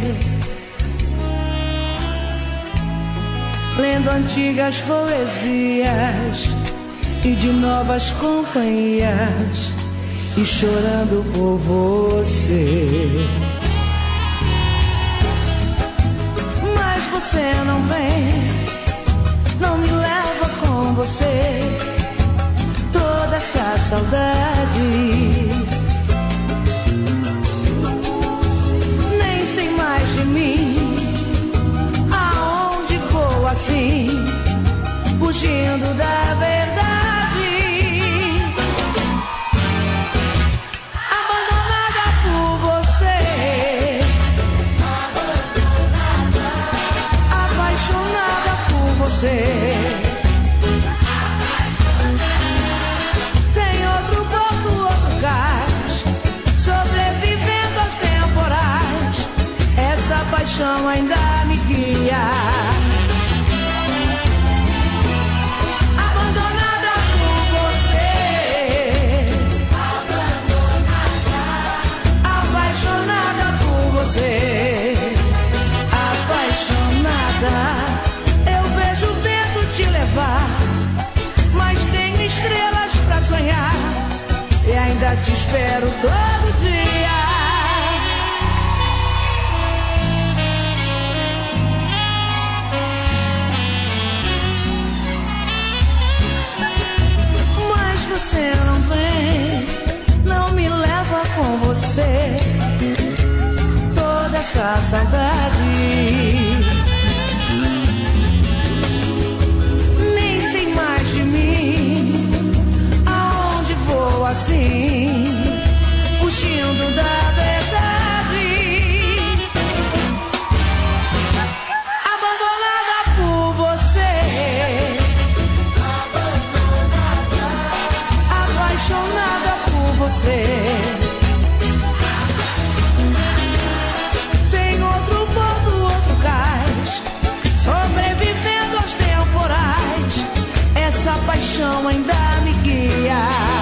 lendo antigas poesias e de novas companhias, e chorando por você. Mas você não vem, não me leva com você, toda essa saudade. Assim, fugindo da verdade, abandonada por você, apaixonada por você, sem outro porto, outro cais, sobrevivendo aos temporais, essa paixão ainda me guia. Eu vejo o vento te levar, mas tenho estrelas pra sonhar, e ainda te espero todo dia. Mas você não vem, não me leva com você, toda essa saudade. Assim, fugindo da verdade, abandonada por você, apaixonada por você, sem outro ponto, outro cais, sobrevivendo aos temporais, essa paixão ainda me guia.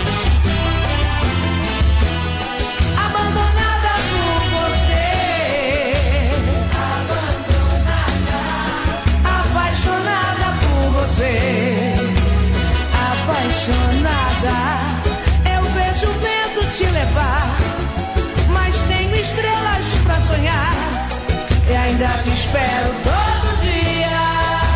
Apaixonada, eu vejo o vento te levar, mas tenho estrelas pra sonhar, e ainda te espero todo dia.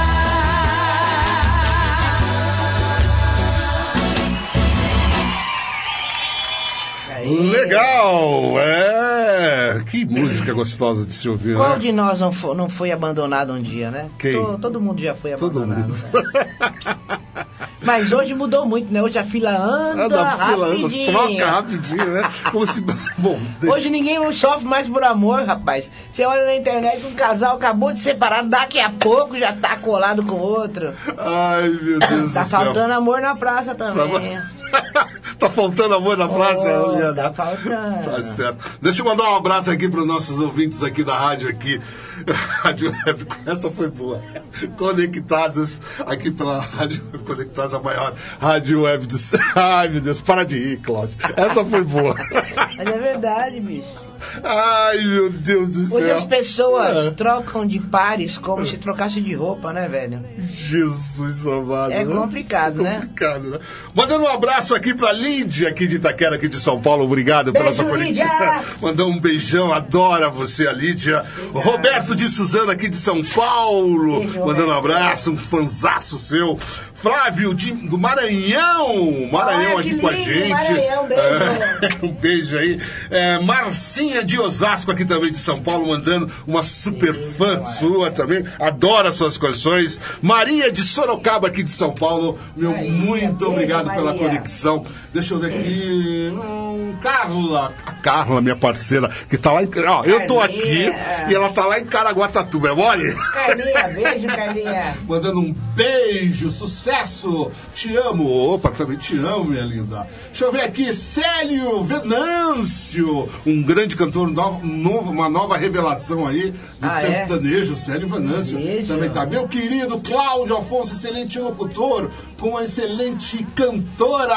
Legal! Que música gostosa de se ouvir. Qual né? de nós não foi abandonado um dia, né? Quem? Todo mundo já foi abandonado. Todo mundo. Né? Mas hoje mudou muito, né? Hoje a fila anda rapidinho. Troca rapidinho, né? Como se... Bom, hoje ninguém sofre mais por amor, rapaz. Você olha na internet, um casal acabou de separar, daqui a pouco já tá colado com o outro. Ai, meu Deus do céu. Tá faltando amor na praça também. Tá faltando amor na praça, Eliana? Tá faltando. Tá certo. Deixa eu mandar um abraço aqui para os nossos ouvintes aqui da rádio aqui. Rádio Web, essa foi boa. Conectados aqui pela Rádio Conectados, a maior Rádio Web do... Ai, meu Deus, para de rir, Cláudio. Essa foi boa. Mas é verdade, bicho. Ai, meu Deus do céu. Hoje as pessoas trocam de pares como se trocasse de roupa, né, velho? Jesus amado. É complicado, né? Complicado, né? Mandando um abraço aqui pra Lídia, aqui de Itaquera, aqui de São Paulo. Obrigado pela sua conexão. Mandando um beijão, adora você, a Lídia. Roberto de Suzano, aqui de São Paulo. Beijo, mandando um abraço, um fanzaço seu. Flávio do Maranhão. Maranhão aqui com a gente. Maranhão, beijo. Um beijo aí. Marcinha de Osasco, aqui também de São Paulo, mandando uma super fã sua também. Adora suas canções. Maria de Sorocaba, aqui de São Paulo. Muito obrigado pela conexão. Deixa eu ver aqui. Carla. A Carla, minha parceira, que tá lá em... Ó, eu tô aqui e ela tá lá em Caraguatatuba. É mole? Carlinha, beijo, Carlinha. Mandando um beijo, sucesso. Te amo. Opa, também te amo, minha linda. Deixa eu ver aqui. Célio Venâncio. Um grande cantor, uma nova revelação aí do sertanejo. Célio Venâncio. Beijo. Também tá. Meu querido Cláudio Afonso, excelente locutor, com uma excelente cantora.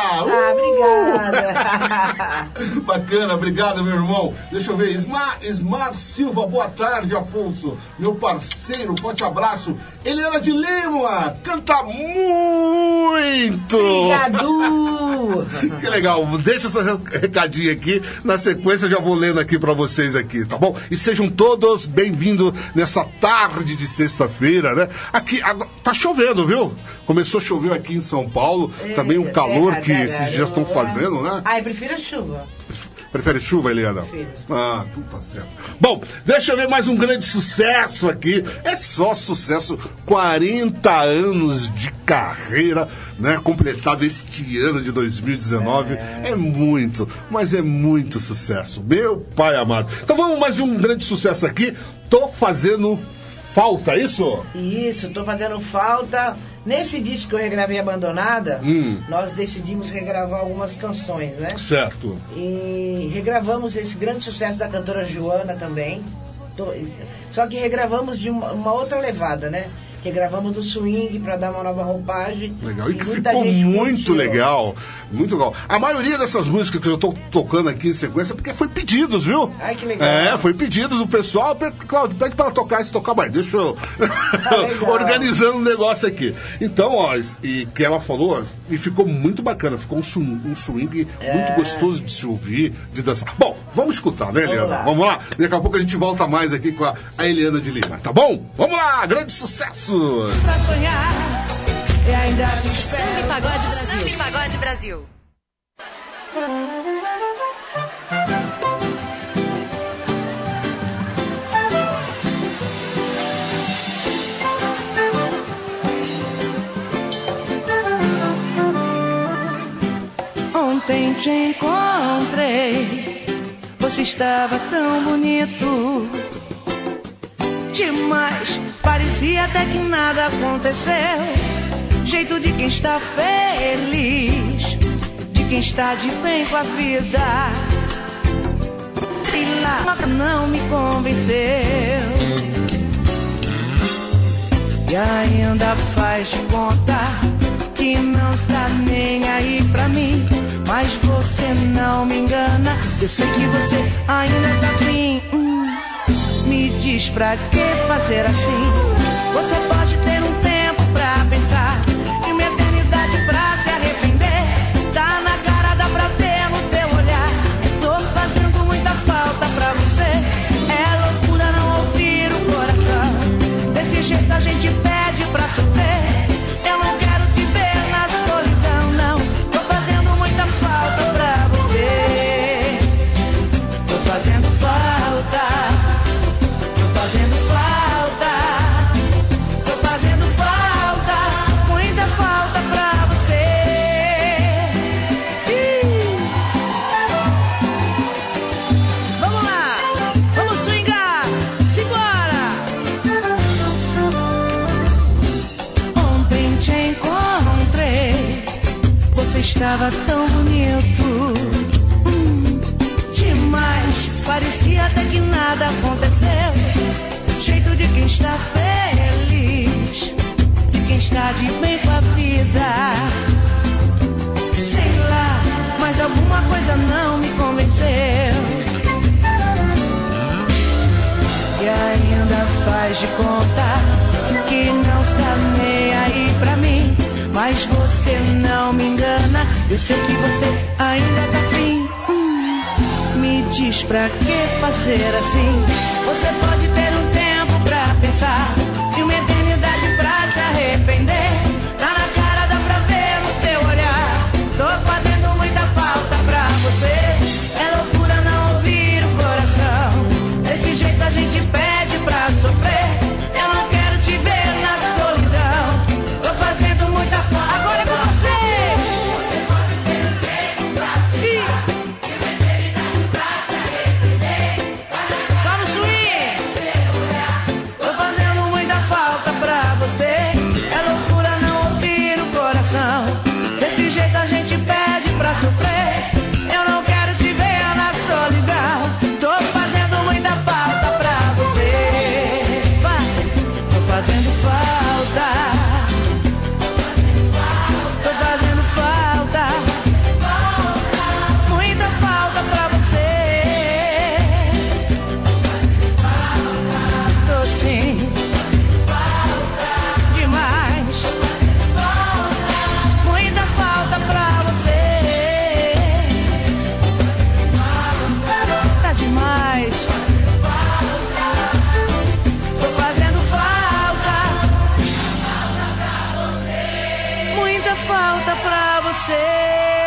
Obrigada. Bacana, obrigado, meu irmão. Deixa eu ver. Ismar Silva, boa tarde, Afonso. Meu parceiro, forte abraço. Eliana de Lima, canta muito. Obrigado. Que legal. Deixa esse recadinho aqui. Na sequência, já vou lendo aqui pra vocês aqui, tá bom? E sejam todos bem-vindos nessa tarde de sexta-feira, né? Aqui, tá chovendo, viu? Começou a chover aqui em São Paulo. Também um calor que esses dias estão fazendo, né? Eu prefiro a chuva. Prefere chuva, Eliana? Prefiro. Ah, tudo tá certo. Bom, deixa eu ver mais um grande sucesso aqui. É só sucesso. 40 anos de carreira, né? Completado este ano de 2019. É muito, mas é muito sucesso. Meu pai amado. Então vamos mais de um grande sucesso aqui. Tô fazendo falta, isso? Isso, tô fazendo falta. Nesse disco que eu regravei Abandonada, nós decidimos regravar algumas canções, né? Certo. E regravamos esse grande sucesso da cantora Joana também. Só que regravamos de uma outra levada, né? Regravamos do swing pra dar uma nova roupagem. Legal, e que ficou muito legal. Muito legal. A maioria dessas músicas que eu tô tocando aqui em sequência, porque foi pedidos, viu? Ai, que legal. Foi pedidos do pessoal. Cláudio, pede para tocar, se tocar mais. Deixa eu organizando um negócio aqui. Então, ó, e que ela falou, e ficou muito bacana. Ficou um swing muito gostoso de se ouvir, de dançar. Bom, vamos escutar, né, Eliana? Vamos lá. Daqui a pouco a gente volta mais aqui com a Eliana de Lima, tá bom? Vamos lá, grande sucesso! Pra sonhar, e ainda te espero. Samba e Pagode Brasil. Samba e Pagode Brasil. Ontem te encontrei, você estava tão bonito demais, parecia até que nada aconteceu. Jeito de quem está feliz, de quem está de bem com a vida. Sei lá, não me convenceu. E ainda faz de conta que não está nem aí pra mim. Mas você não me engana, eu sei que você ainda tá afim. Me diz pra que fazer assim? Você pode ter um tempo pra pensar e uma eternidade pra se arrepender. Tá na cara, dá pra ter no teu olhar. Tô fazendo muita falta pra você. É loucura não ouvir o coração. Desse jeito a gente pede pra sofrer. Eu não quero te ver na solidão, não. Tô fazendo muita falta pra você. Tô fazendo falta. Fazendo falta, tô fazendo falta, muita falta pra você. Vamos lá, vamos swingar, simbora. Ontem te encontrei, você estava tão bonito demais, parecia até que nada aconteceu. Jeito de quem está feliz, de quem está de bem com a vida. Sei lá, mas alguma coisa não me convenceu. faz de conta que não está nem aí pra mim. Mas você não me engana, eu sei que você ainda tá afim. Me diz pra que fazer assim? Você pode ter um tempo pra pensar e uma eternidade pra se arrepender. Tá na cara, dá pra ver no seu olhar. Tô fazendo muita falta pra você. É loucura não ouvir o coração. Desse jeito a gente pede pra sofrer. Eu não quero te ver na solidão. Tô fazendo muita falta. Agora é com você. Você pode ter um tempo pra pensar e uma eternidade pra se arrepender. Só no swing. Tô fazendo muita falta pra você. É loucura não ouvir o coração. Desse jeito a gente pede pra sofrer. Eu não quero te ver na solidão. Tô fazendo muita falta pra você. Vai. Tô fazendo falta. Tô fazendo falta. Muita falta pra você. Tô sim. Demais. Muita falta pra você. Tá demais. Tô fazendo falta. Muita falta pra você.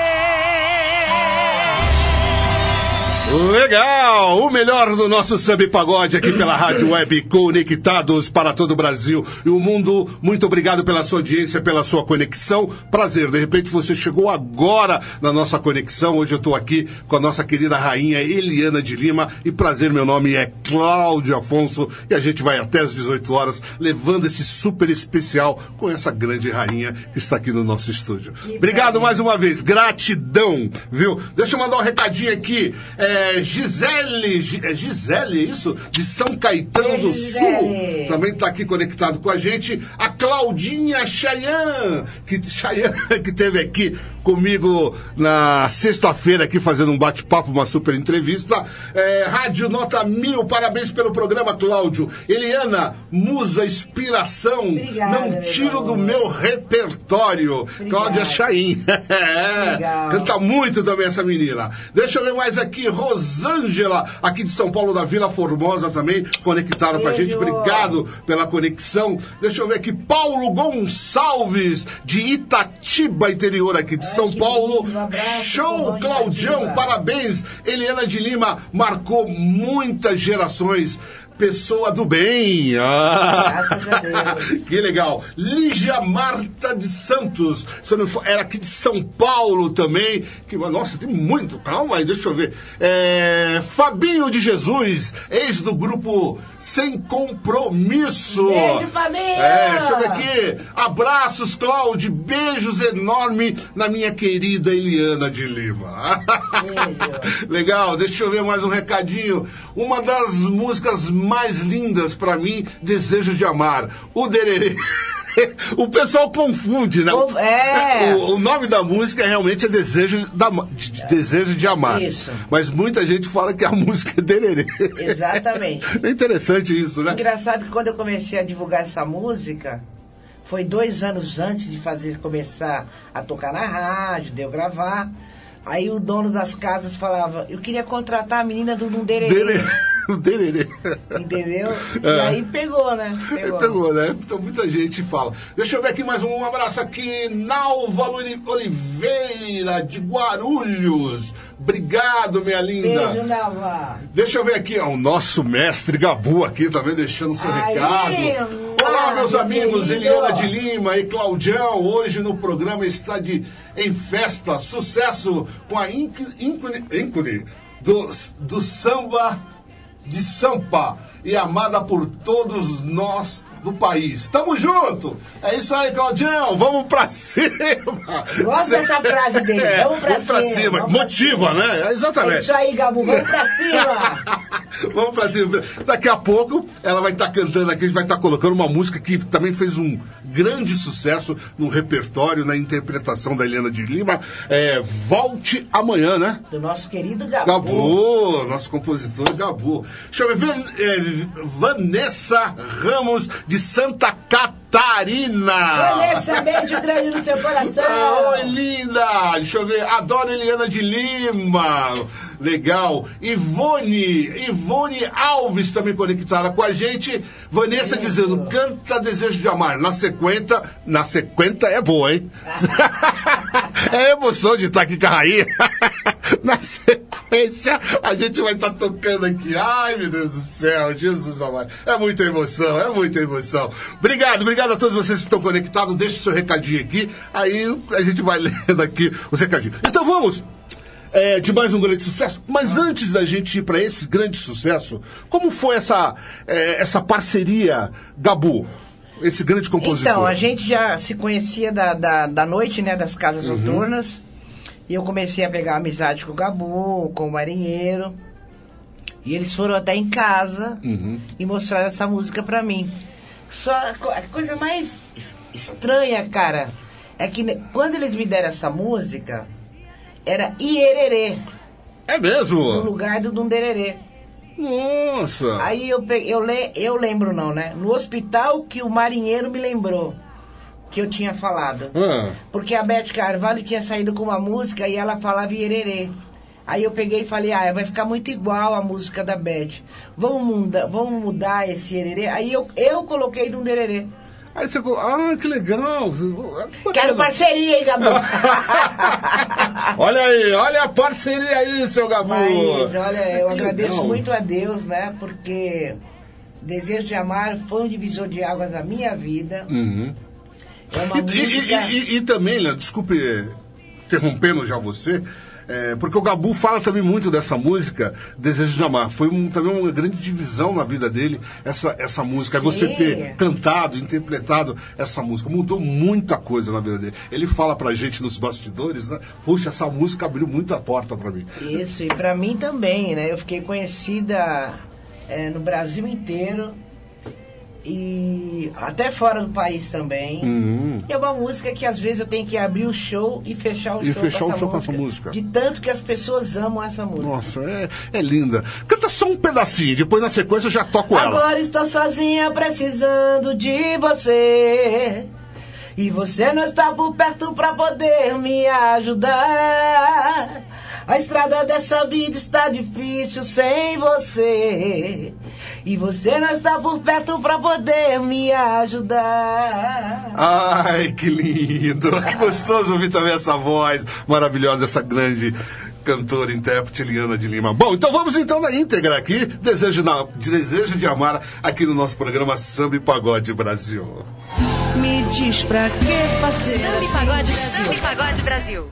Legal! O melhor do nosso samba e pagode aqui pela Rádio Web Conectados para todo o Brasil e o mundo. Muito obrigado pela sua audiência, pela sua conexão. Prazer, de repente você chegou agora na nossa conexão. Hoje eu estou aqui com a nossa querida rainha Eliana de Lima. E prazer, meu nome é Cláudio Afonso e a gente vai até às 18 horas levando esse super especial com essa grande rainha que está aqui no nosso estúdio. Obrigado mais uma vez, gratidão, viu? Deixa eu mandar um recadinho aqui. Gisele, é isso? De São Caetano do Sul, também está aqui conectado com a gente. A Claudinha Chayanne, que esteve aqui comigo na sexta-feira aqui fazendo um bate-papo, uma super entrevista. Rádio Nota 1000, parabéns pelo programa, Cláudio. Eliana, musa, inspiração. Obrigada, não tiro do meu repertório. Obrigada. Cláudia Chayanne. Legal. Canta muito também essa menina. Deixa eu ver mais aqui, Rosângela, aqui de São Paulo da Vila Formosa também, conectada com a gente. Obrigado pela conexão. Deixa eu ver aqui, Paulo Gonçalves, de Itatiba, interior aqui de São Paulo. Lindo, um abraço, Show, Claudião, Itatiba. Parabéns. Eliana de Lima marcou muitas gerações. Pessoa do bem. Graças a Deus. Que legal. Lígia Marta de Santos. Se eu não for, era aqui de São Paulo também. Nossa, tem muito. Calma aí, deixa eu ver. Fabinho de Jesus, ex do grupo Sem Compromisso. Beijo, família. Deixa eu ver aqui. Abraços, Cláudio. Beijos enormes na minha querida Eliana de Lima. Beijo. Legal, deixa eu ver mais um recadinho. Uma das músicas mais lindas pra mim, Desejo de Amar. O Dererê. O pessoal confunde, né? O nome da música realmente é Desejo de Amar. Isso. Mas muita gente fala que a música é Dererê. Exatamente. É interessante isso, né? Engraçado que quando eu comecei a divulgar essa música, foi 2 anos antes de começar a tocar na rádio, de eu gravar. Aí o dono das casas falava, eu queria contratar a menina do Dererê. O Dererê. Entendeu? E aí pegou, né? Pegou, né? Então muita gente fala. Deixa eu ver aqui mais um abraço aqui. Nalva Oliveira, de Guarulhos. Obrigado, minha linda. Beijo, Nalva. Deixa eu ver aqui, ó, o nosso mestre Gabu aqui também deixando seu recado. Olá, meus amigos, Eliana de Lima e Claudião. Hoje no programa está em festa, sucesso com a ícone do samba de Sampa e amada por todos nós do país. Tamo junto! É isso aí, Claudião, vamos pra cima! Gosto dessa frase dele, vamos pra cima. Vamos motiva, pra cima. Né? Exatamente. É isso aí, Gabu, vamos pra cima! Vamos pra cima. Daqui a pouco ela vai estar cantando aqui, a gente vai estar colocando uma música que também fez um grande sucesso no repertório, na interpretação da Eliana de Lima. Volte Amanhã, né? Do nosso querido Gabu. Gabu, nosso compositor Gabu. Deixa eu ver, Vanessa Ramos, de Santa Catarina. Vanessa, beijo grande no seu coração. Oi, linda. Deixa eu ver, adoro Eliana de Lima. Legal. Ivone Alves também conectada com a gente. Vanessa dizendo, canta Desejo de Amar. Na sequência é boa, hein? É a emoção de estar aqui com a rainha. Na sequência, a gente vai estar tocando aqui. Ai, meu Deus do céu, Jesus amado. É muita emoção, é muita emoção. Obrigado a todos vocês que estão conectados. Deixe o seu recadinho aqui. Aí a gente vai lendo aqui os recadinhos. Então vamos. De mais um grande sucesso. Mas antes da gente ir para esse grande sucesso, como foi essa parceria, Gabu? Esse grande compositor. Então, a gente já se conhecia da noite, né, das casas noturnas. E eu comecei a pegar amizade com o Gabu, com o Marinheiro. E eles foram até em casa e mostraram essa música pra mim. Só a coisa mais estranha, cara, é que quando eles me deram essa música, era Iererê. É mesmo? No lugar do Dundererê. Nossa! Aí eu lembro não, né? No hospital que o Marinheiro me lembrou que eu tinha falado. Porque a Beth Carvalho tinha saído com uma música e ela falava Iererê. Aí eu peguei e falei, vai ficar muito igual a música da Beth. Vamos mudar esse Iererê. Aí eu coloquei Dundererê. Aí você... que legal! Quero parceria, hein, Gabu? Olha aí, olha a parceria aí, seu Gabu! Mas, olha, eu agradeço muito a Deus, né? Porque Desejo de Amar foi um divisor de águas na minha vida. É uma música... E também, Léo, desculpe interrompendo já você... porque o Gabu fala também muito dessa música, Desejo de Amar. Foi também uma grande divisão na vida dele, essa música. Sim. Você ter cantado, interpretado essa música. Mudou muita coisa na vida dele. Ele fala pra gente nos bastidores, né? Puxa, essa música abriu muita porta pra mim. Isso, e pra mim também, né? Eu fiquei conhecida no Brasil inteiro. E até fora do país também. É uma música que às vezes eu tenho que abrir o show e fechar o show com essa música. De tanto que as pessoas amam essa música. Nossa, é linda. Canta só um pedacinho, depois na sequência eu já toco ela. Agora estou sozinha precisando de você. E você não está por perto pra poder me ajudar. A estrada dessa vida está difícil sem você. E você não está por perto pra poder me ajudar. Ai, que lindo. Que gostoso ouvir também essa voz maravilhosa dessa grande cantora, intérprete Eliana de Lima. Bom, então vamos então na íntegra aqui, Desejo de Amar, aqui no nosso programa Samba e Pagode Brasil. Me diz pra que fazer Samba e Pagode Brasil. Samba e Pagode Brasil.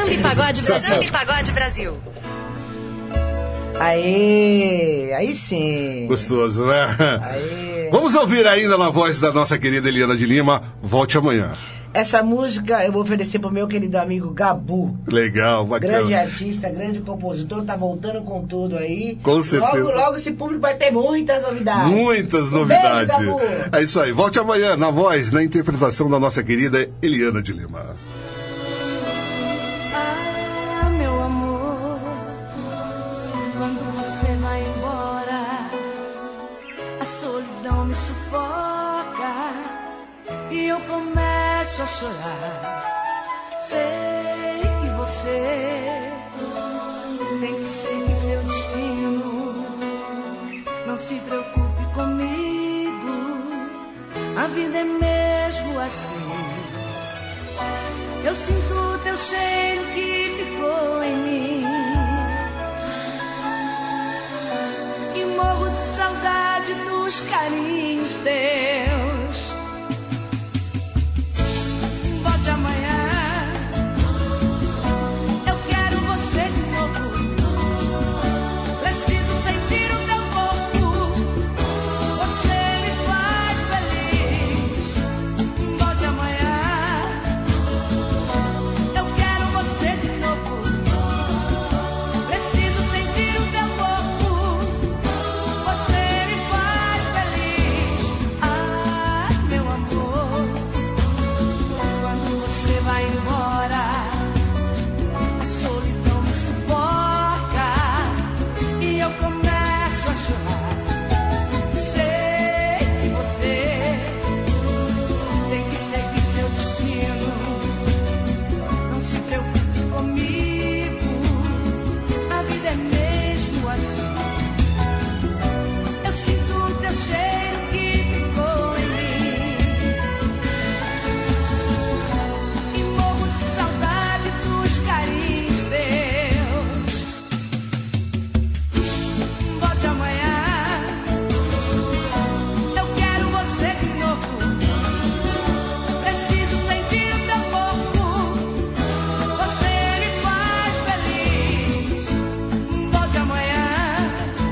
Samba e Pagode Brasil. Samba e Pagode Brasil. Aê, aí sim. Gostoso, né? Aê. Vamos ouvir ainda na voz da nossa querida Eliana de Lima, Volte Amanhã. Essa música eu vou oferecer pro meu querido amigo Gabu. Legal, bacana. Grande artista, grande compositor, tá voltando com tudo aí. Com certeza. Logo esse público vai ter muitas novidades. Muitas novidades. Beijo, Gabu. É isso aí, Volte Amanhã, na voz, na interpretação da nossa querida Eliana de Lima. Ah, meu amor, quando você vai embora, a solidão me sufoca e eu começo a chorar. Sei que você tem que seguir seu destino. Não se preocupe comigo, a vida é mesmo assim. Eu sinto o teu cheiro que ficou em mim e morro de saudade dos carinhos teus. Volte amanhã, eu quero você de novo. Preciso sentir o teu corpo, você me faz feliz. Volte amanhã, eu quero você de novo. Preciso sentir o teu corpo, você me faz feliz. Ah, meu amor, quando você vai embora, a solidão me sufoca e eu começo a chorar. Sei que você tem que seguir seu destino. Não se preocupe comigo, a vida é mesmo assim. Eu sinto o teu cheiro que ficou em mim e morro de saudade dos carinhos teus. Volte amanhã, eu quero você de novo. Preciso sentir o teu corpo, você me faz feliz. Volte amanhã,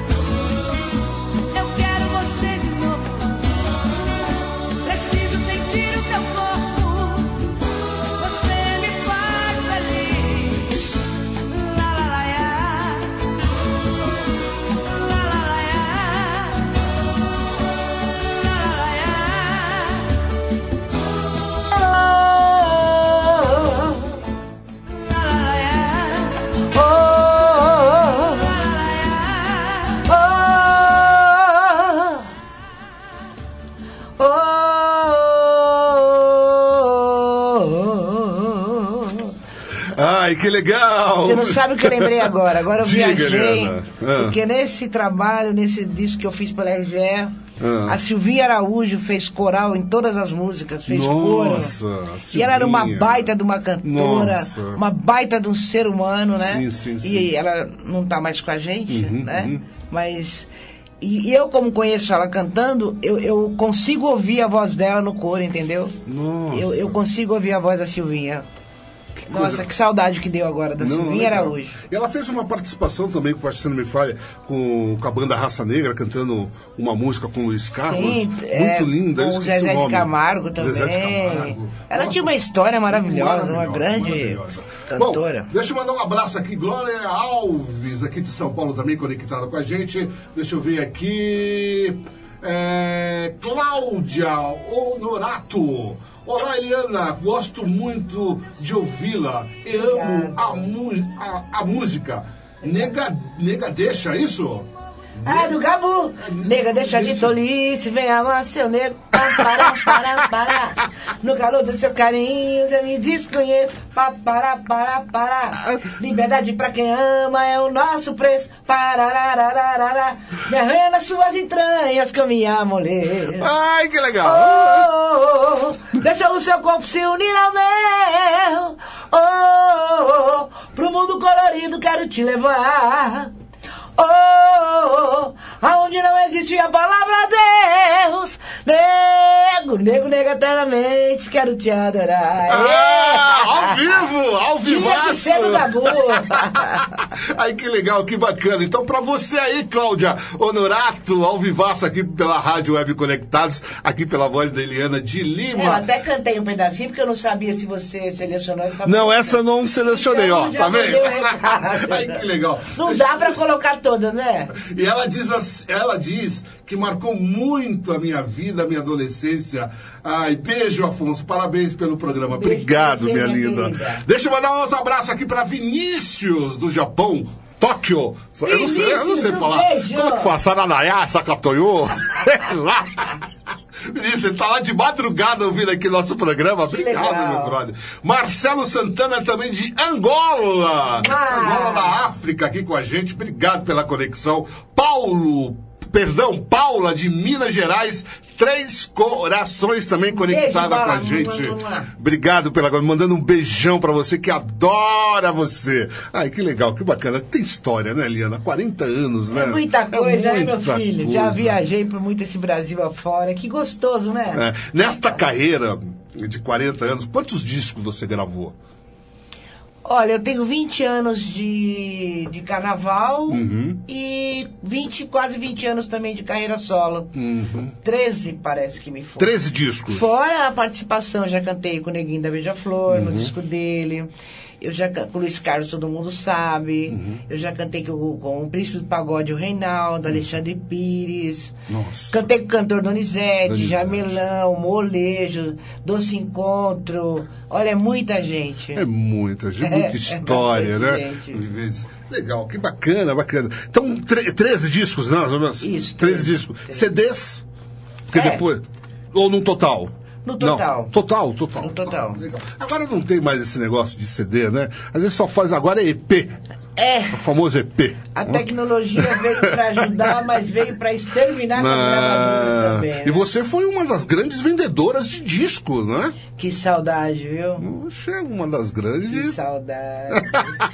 eu quero você de novo. Preciso sentir o teu corpo, você me faz feliz. La la la ya, la la la ya, la la la Ai, que legal! Você não sabe o que eu lembrei agora. Agora eu Diga, viajei. Eliana. Porque nesse trabalho, nesse disco que eu fiz pela RGE, a Silvinha Araújo fez coral em todas as músicas, fez coro. Nossa, E ela era uma Silvinha. baita de uma cantora, Nossa. uma baita de um ser humano, né? Sim, sim, sim. E ela não tá mais com a gente, né? uhum. Mas... E eu, como conheço ela cantando, eu consigo ouvir a voz dela no coro, entendeu? Nossa. Eu consigo ouvir a voz da Silvinha. Nossa, que saudade que deu agora da Silvinha legal. Araújo. E ela fez uma participação também, com se não me falha, com a banda Raça Negra, cantando uma música com o Luiz Carlos. Sim, muito linda, eu com o esqueci Zezé o nome. de Camargo também. Zezé de Camargo. Ela Nossa, tinha uma história maravilhosa, uma grande maravilhosa. cantora. Bom, deixa eu mandar um abraço aqui, Glória Alves, aqui de São Paulo, também conectada com a gente. Deixa eu ver aqui. Cláudia Honorato. Olá, Eliana, gosto muito de ouvi-la e amo a música. Nega deixa, isso? Ah, do Gabu. Nega, deixa de tolice, vem amar seu nego. Pará. No calor dos seus carinhos eu me desconheço. Pará. Liberdade pra quem ama é o nosso preço. Parararararara. Me arranha nas suas entranhas que eu me amoleço. Ai, que legal. Deixa o seu corpo se unir ao meu. Pro mundo colorido quero te levar. Aonde não existe a palavra Deus. Nego, nego negatamente, quero te adorar. Ao vivo, ao vivaço. Cedo da boa. Ai, que legal, que bacana. Então, pra você aí, Cláudia Honorato, ao vivaço aqui pela Rádio Web Conectados, aqui pela voz da Eliana de Lima. Eu até cantei um pedacinho, porque eu não sabia se você selecionou essa Não, música. essa eu não selecionei, então, ó, tá vendo? Ai, que legal. Não dá pra colocar toda, né? E ela diz que marcou muito a minha vida, a minha adolescência. Ai, beijo, Afonso. Parabéns pelo programa. Beijo. Obrigado, Você, minha linda. Deixa eu mandar um outro abraço aqui para Vinícius, do Japão. Tóquio. Eu não sei falar. Beijo. Como é que fala? Saranayá, Sakatoyo? Sei lá. Vinícius, você tá lá de madrugada ouvindo aqui nosso programa. Obrigado, meu brother. Marcelo Santana, também de Angola. Angola da África, aqui com a gente. Obrigado pela conexão. Paula, de Minas Gerais, Três Corações também conectada com a gente. Obrigado mandando um beijão pra você que adora você. Ai, que legal, que bacana. Tem história, né, Eliana? 40 anos, né? É muita coisa, né, meu muita filho? coisa. Já viajei por muito esse Brasil afora. Que gostoso, né? Nesta carreira de 40 anos, quantos discos você gravou? Olha, eu tenho 20 anos de carnaval e quase 20 anos também de carreira solo. 13 parece que me foi. 13 discos. Fora a participação, já cantei com o Neguinho da Beija-Flor, no disco dele. Eu já com o Luiz Carlos, todo mundo sabe. Eu já cantei com o Príncipe do Pagode, o Reinaldo, Alexandre Pires. Nossa. Cantei com o cantor Donizete, Jamelão, Molejo, Doce Encontro. Olha, é muita gente. É muita gente, muita história, né? Gente. Legal, que bacana, bacana. Então, 13 discos, né? Isso. 13 discos. CDs? Porque depois... Ou num total? No total. Não, total. No total. Legal. Agora não tem mais esse negócio de CD, né? Às vezes só faz agora EP. O famoso EP. A tecnologia veio para ajudar, mas veio para exterminar as gravadoras também. Né? E você foi uma das grandes vendedoras de discos, né? Que saudade, viu? Você é uma das grandes. Que saudade.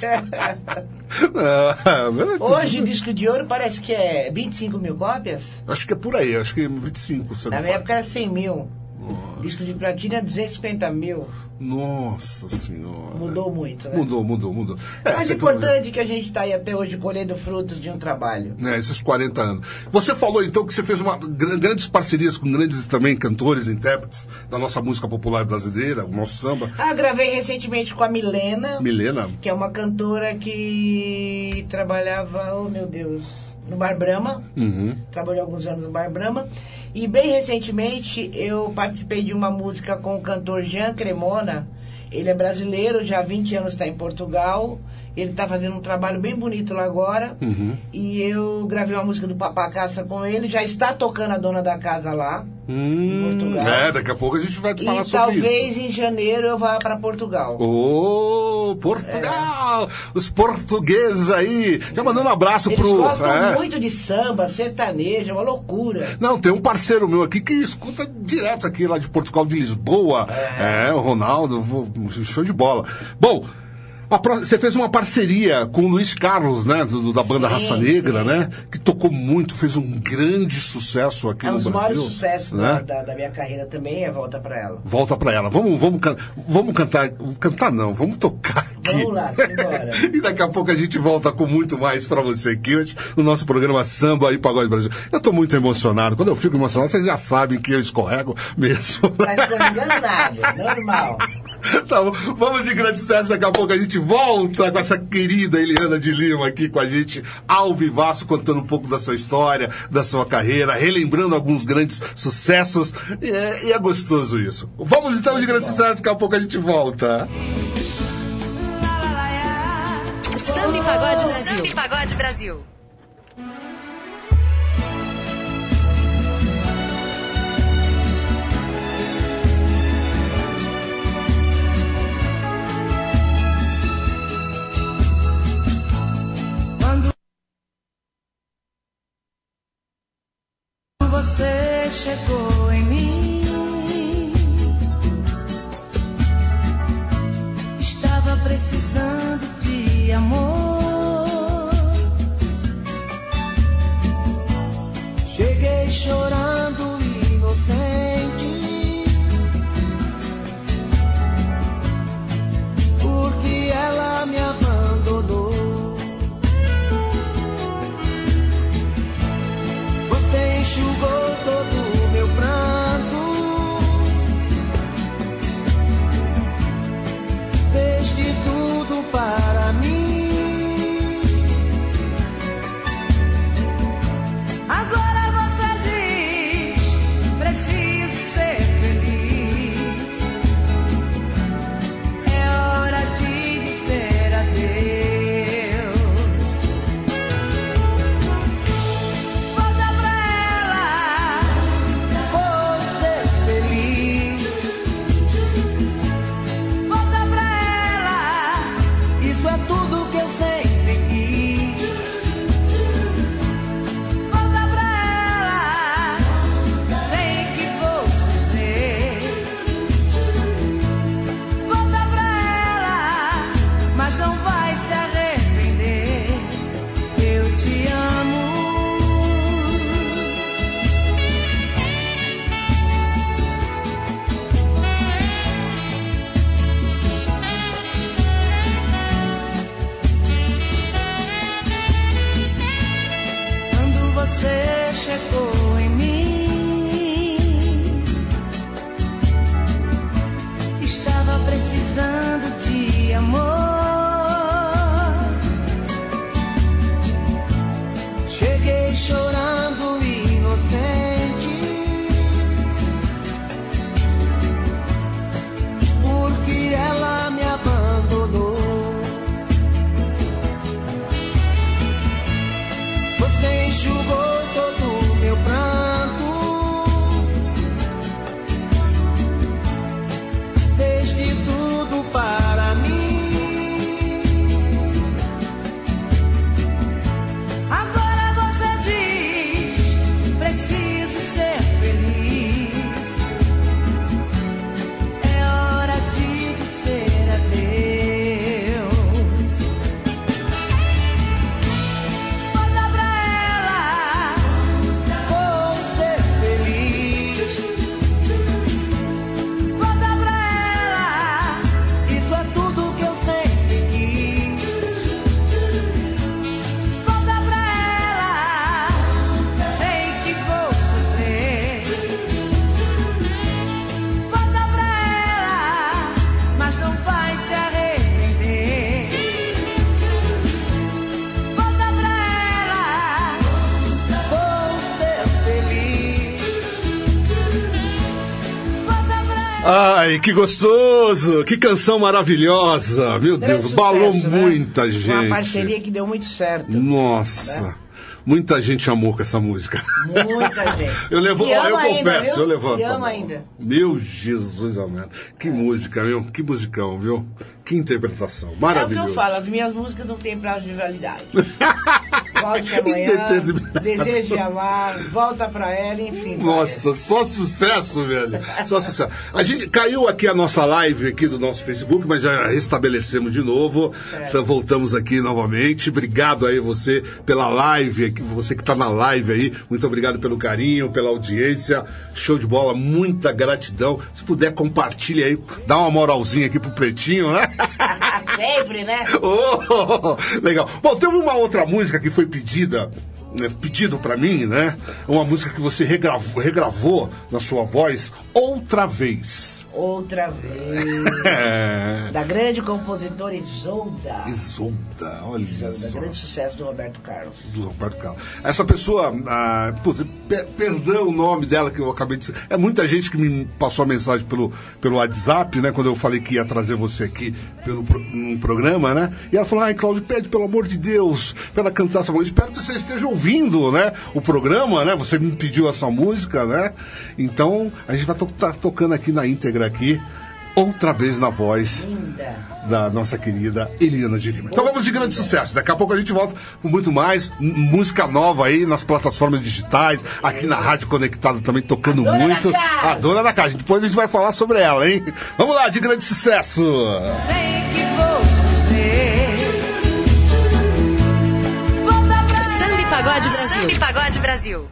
Hoje, disco de ouro parece que é 25 mil cópias? Acho que é por aí, acho que 25. Na minha época era 100 mil. Disco de platina é 250 mil. Nossa Senhora. Mudou muito, né? Mudou. Mas é importante que a gente está aí até hoje colhendo frutos de um trabalho. Esses 40 anos. Você falou então que você fez grandes parcerias com grandes também cantores, intérpretes da nossa música popular brasileira, o nosso samba. Gravei recentemente com a Milena. Que é uma cantora que trabalhava, oh meu Deus, no Bar Brahma. Trabalhou alguns anos no Bar Brahma. E bem recentemente eu participei de uma música com o cantor Jean Cremona. Ele é brasileiro, já há 20 anos está em Portugal. Ele está fazendo um trabalho bem bonito lá agora. E eu gravei uma música do Papacaça com ele. Já está tocando a dona da casa lá, em Portugal. Daqui a pouco a gente vai falar sobre isso. E talvez em janeiro eu vá para Portugal. Portugal! Os portugueses aí. Já mandando um abraço Eles gostam muito de samba, sertanejo, é uma loucura. Não, tem um parceiro meu aqui que escuta direto aqui lá de Portugal, de Lisboa. O Ronaldo, show de bola. Bom, você fez uma parceria com o Luiz Carlos, né? Da banda Raça Negra, né? Que tocou muito, fez um grande sucesso aqui no Brasil. É um dos maiores sucessos, né? da minha carreira também é Volta Pra Ela. Volta Pra Ela. Vamos cantar. Cantar não, vamos tocar aqui. Vamos lá, simbora. E daqui a pouco a gente volta com muito mais pra você aqui hoje no nosso programa Samba e Pagode Brasil. Eu tô muito emocionado. Quando eu fico emocionado, vocês já sabem que eu escorrego mesmo. Não tá escorregando nada, normal. Tá bom, vamos de grande sucesso. Daqui a pouco a gente volta com essa querida Eliana de Lima aqui com a gente, ao vivaço, contando um pouco da sua história, da sua carreira, relembrando alguns grandes sucessos. E é gostoso isso. Vamos então de grande sucesso. Daqui a pouco a gente volta. Samba e Pagode Brasil. Samba e Pagode Brasil. Você chegou em mim, estava precisando de amor. Cheguei chorando inocente, você chegou em mim. Estava precisando de amor. Cheguei chorando inocente, porque ela me abandonou. Você enxugou todo o meu pranto, fez de tudo para mim. Agora você diz, preciso ser feliz. É hora de dizer adeus. Volta pra ela, vou ser feliz. Volta pra ela, isso é tudo que eu sempre quis. Volta pra ela, sei que vou sofrer. Volta pra ela, mas não vai se arrepender. Volta pra ela, vou ser feliz. Volta pra ela. Ai, que gostoso! Que canção maravilhosa! Meu Deus, Grande balou sucesso, né? muita gente. Uma parceria que deu muito certo. Nossa, muita gente amou com essa música. Muita gente. Eu E ama ainda, confesso, viu? eu levanto. E a ama mão. ainda. Meu Jesus amado. Que música, meu. Que musicão, viu? Que interpretação. É o que Maravilhoso. eu falo, as minhas músicas não têm prazo de validade. Volte amanhã, Indeterminado. desejo de amar, volta pra ela, enfim. Nossa, só sucesso, velho. Só sucesso. A gente caiu aqui a nossa live aqui do nosso Facebook, mas já restabelecemos de novo. Então voltamos aqui novamente. Obrigado aí você pela live, aqui, você que tá na live aí. Muito obrigado pelo carinho, pela audiência. Show de bola, muita gratidão. Se puder, compartilha aí, dá uma moralzinha aqui pro Pretinho, né? Sempre, né? Oh, legal. Bom, teve uma outra música que foi pedida, né, pedido pra mim, né? Uma música que você regravou na sua voz outra vez. Outra vez. É. Da grande compositora Isolda. Isolda, olha Isolda, só. grande sucesso do Roberto Carlos. Do Roberto Carlos. Essa pessoa, putz, perdão o nome dela que eu acabei de dizer. É muita gente que me passou a mensagem pelo WhatsApp, né? Quando eu falei que ia trazer você aqui num programa, né? E ela falou, ai, Cláudio, pede pelo amor de Deus pra ela cantar essa música. Espero que você esteja ouvindo, né? O programa, né? Você me pediu essa música, né? Então, a gente vai estar tocando aqui na íntegra aqui, outra vez na voz da nossa querida Eliana de Lima. Então vamos de grande sucesso. Daqui a pouco a gente volta com muito mais música nova aí nas plataformas digitais, aqui na Rádio Conectado também tocando muito. A dona da casa. Depois a gente vai falar sobre ela, hein? Vamos lá, de grande sucesso. Sei que vou sofrer. Samba e Pagode Brasil. Samba e Pagode Brasil.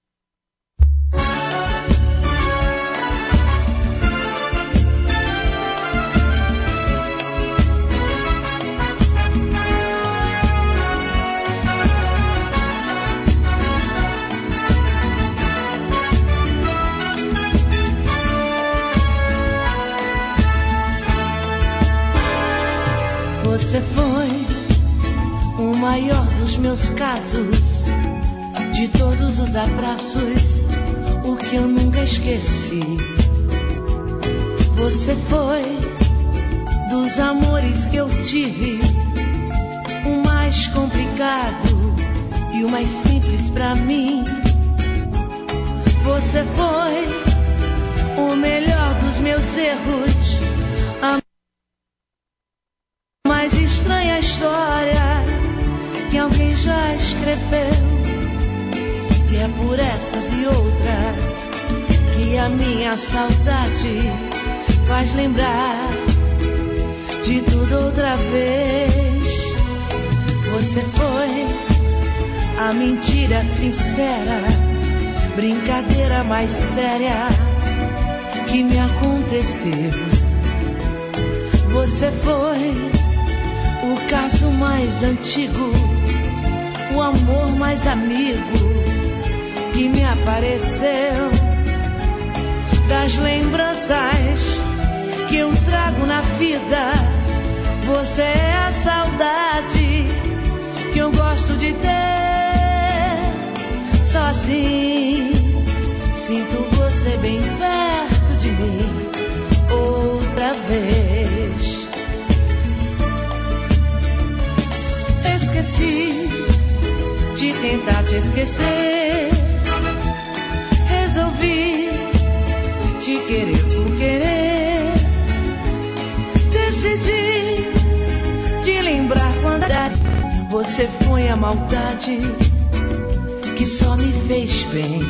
Você foi o maior dos meus casos, de todos os abraços, o que eu nunca esqueci. Você foi dos amores que eu tive, o mais complicado e o mais simples pra mim. Você foi o melhor dos meus erros, a mais estranha história que alguém já escreveu. E é por essas e outras que a minha saudade faz lembrar de tudo outra vez. Você foi a mentira sincera, brincadeira mais séria que me aconteceu. Você foi o caso mais antigo, o amor mais amigo que me apareceu, das lembranças que eu trago na vida. Você é a saudade que eu gosto de ter. Só assim sinto você bem perto de mim outra vez. Esqueci de tentar te esquecer. Resolvi te querer por querer. Decidi de lembrar quando você foi a maldade que só me fez bem.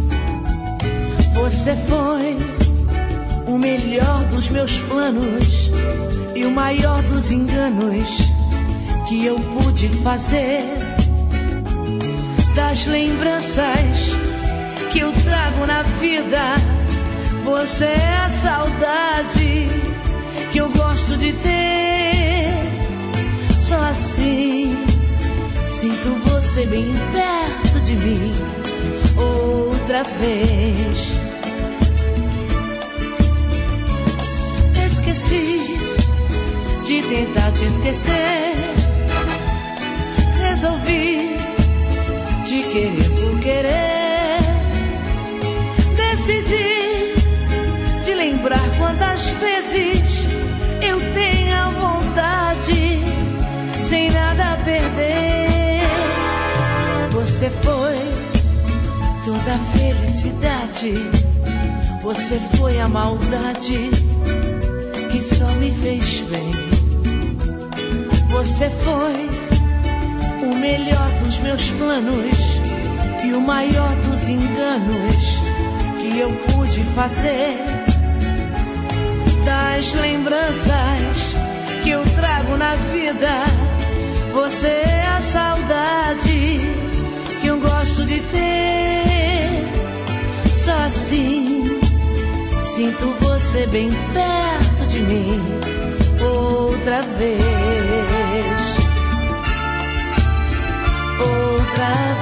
Você foi o melhor dos meus planos e o maior dos enganos que eu pude fazer. Das lembranças que eu trago na vida, você é a saudade que eu gosto de ter. Só assim sinto você bem perto de mim outra vez. Esqueci de tentar te esquecer. Resolvi te querer por querer. Decidi de lembrar quantas vezes eu tenho a vontade, sem nada a perder. Você foi toda a felicidade, você foi a maldade que só me fez bem. Você foi o melhor dos meus planos e o maior dos enganos que eu pude fazer. Das lembranças que eu trago na vida, você é a saudade que eu gosto de ter. Só assim sinto você bem perto de mim outra vez. Outra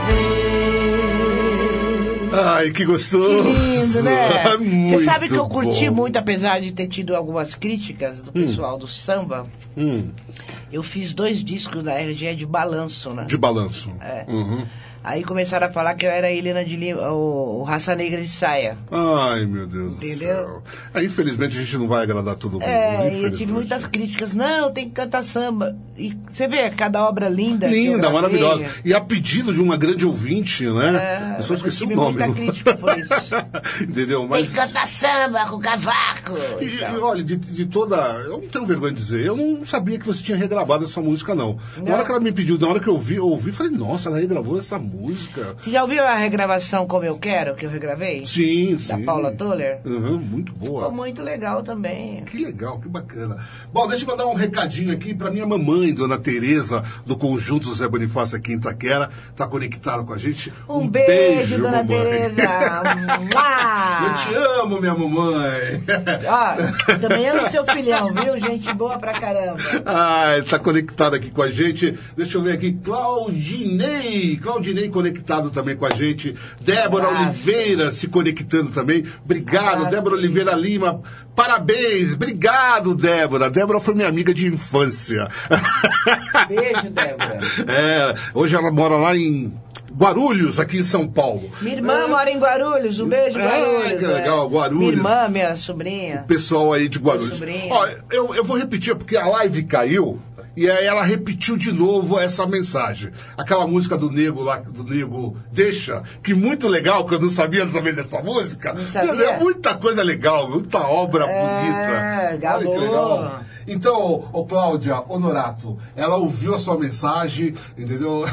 vez. Ai, que gostoso. Que lindo, né? Você sabe que eu Muito curti bom. muito, apesar de ter tido algumas críticas do pessoal do samba. Eu fiz 2 discos na RGE de balanço, né? De balanço. É. Uhum. Aí começaram a falar que eu era a Helena de Lima, o Raça Negra de Saia. Ai, meu Deus Entendeu? do céu. Infelizmente a gente não vai agradar todo mundo. E eu infelizmente. tive muitas críticas. Não, tem que cantar samba. E você vê, cada obra linda. que eu Linda, gravei. maravilhosa. E a pedido de uma grande ouvinte, né? Eu só esqueci o nome. Muita crítica por isso. Entendeu? Tem Mas. que cantar samba com cavaco. E, olha, de toda. Eu não tenho vergonha de dizer, eu não sabia que você tinha regravado essa música, não. Na hora que ela me pediu, na hora que eu ouvi, falei, nossa, ela regravou essa música. Você já ouviu a regravação Como Eu Quero, que eu regravei? Sim, Da sim. Paula Toller? Uhum, muito boa. Ficou muito legal também. Que legal, que bacana. Bom, deixa eu mandar um recadinho aqui pra minha mamãe, Dona Tereza, do Conjunto José Bonifácio aqui em Itaquera. Tá conectada com a gente. Um beijo, Dona mamãe. Tereza. Eu te amo, minha mamãe. Ó, também amo seu filhão, viu? Gente boa pra caramba. Ai, tá conectado aqui com a gente. Deixa eu ver aqui, Claudinei conectado também com a gente. Débora Oliveira se conectando também. Obrigado, Débora Oliveira Lima. Parabéns, obrigado, Débora. Débora foi minha amiga de infância. Beijo, Débora. Hoje ela mora lá em Guarulhos, aqui em São Paulo. Minha irmã mora em Guarulhos. Um beijo, Guarulhos. Que legal, Guarulhos. Minha irmã, minha sobrinha. Pessoal aí de Guarulhos. Sobrinha. Ó, eu vou repetir porque a live caiu. E aí ela repetiu de novo essa mensagem. Aquela música do Nego lá, do Nego Deixa, que muito legal, que eu não sabia também dessa música. Não sabia? É muita coisa legal, muita obra bonita. Gabô. Olha que legal. Então, ô Cláudia Honorato, ela ouviu a sua mensagem, entendeu?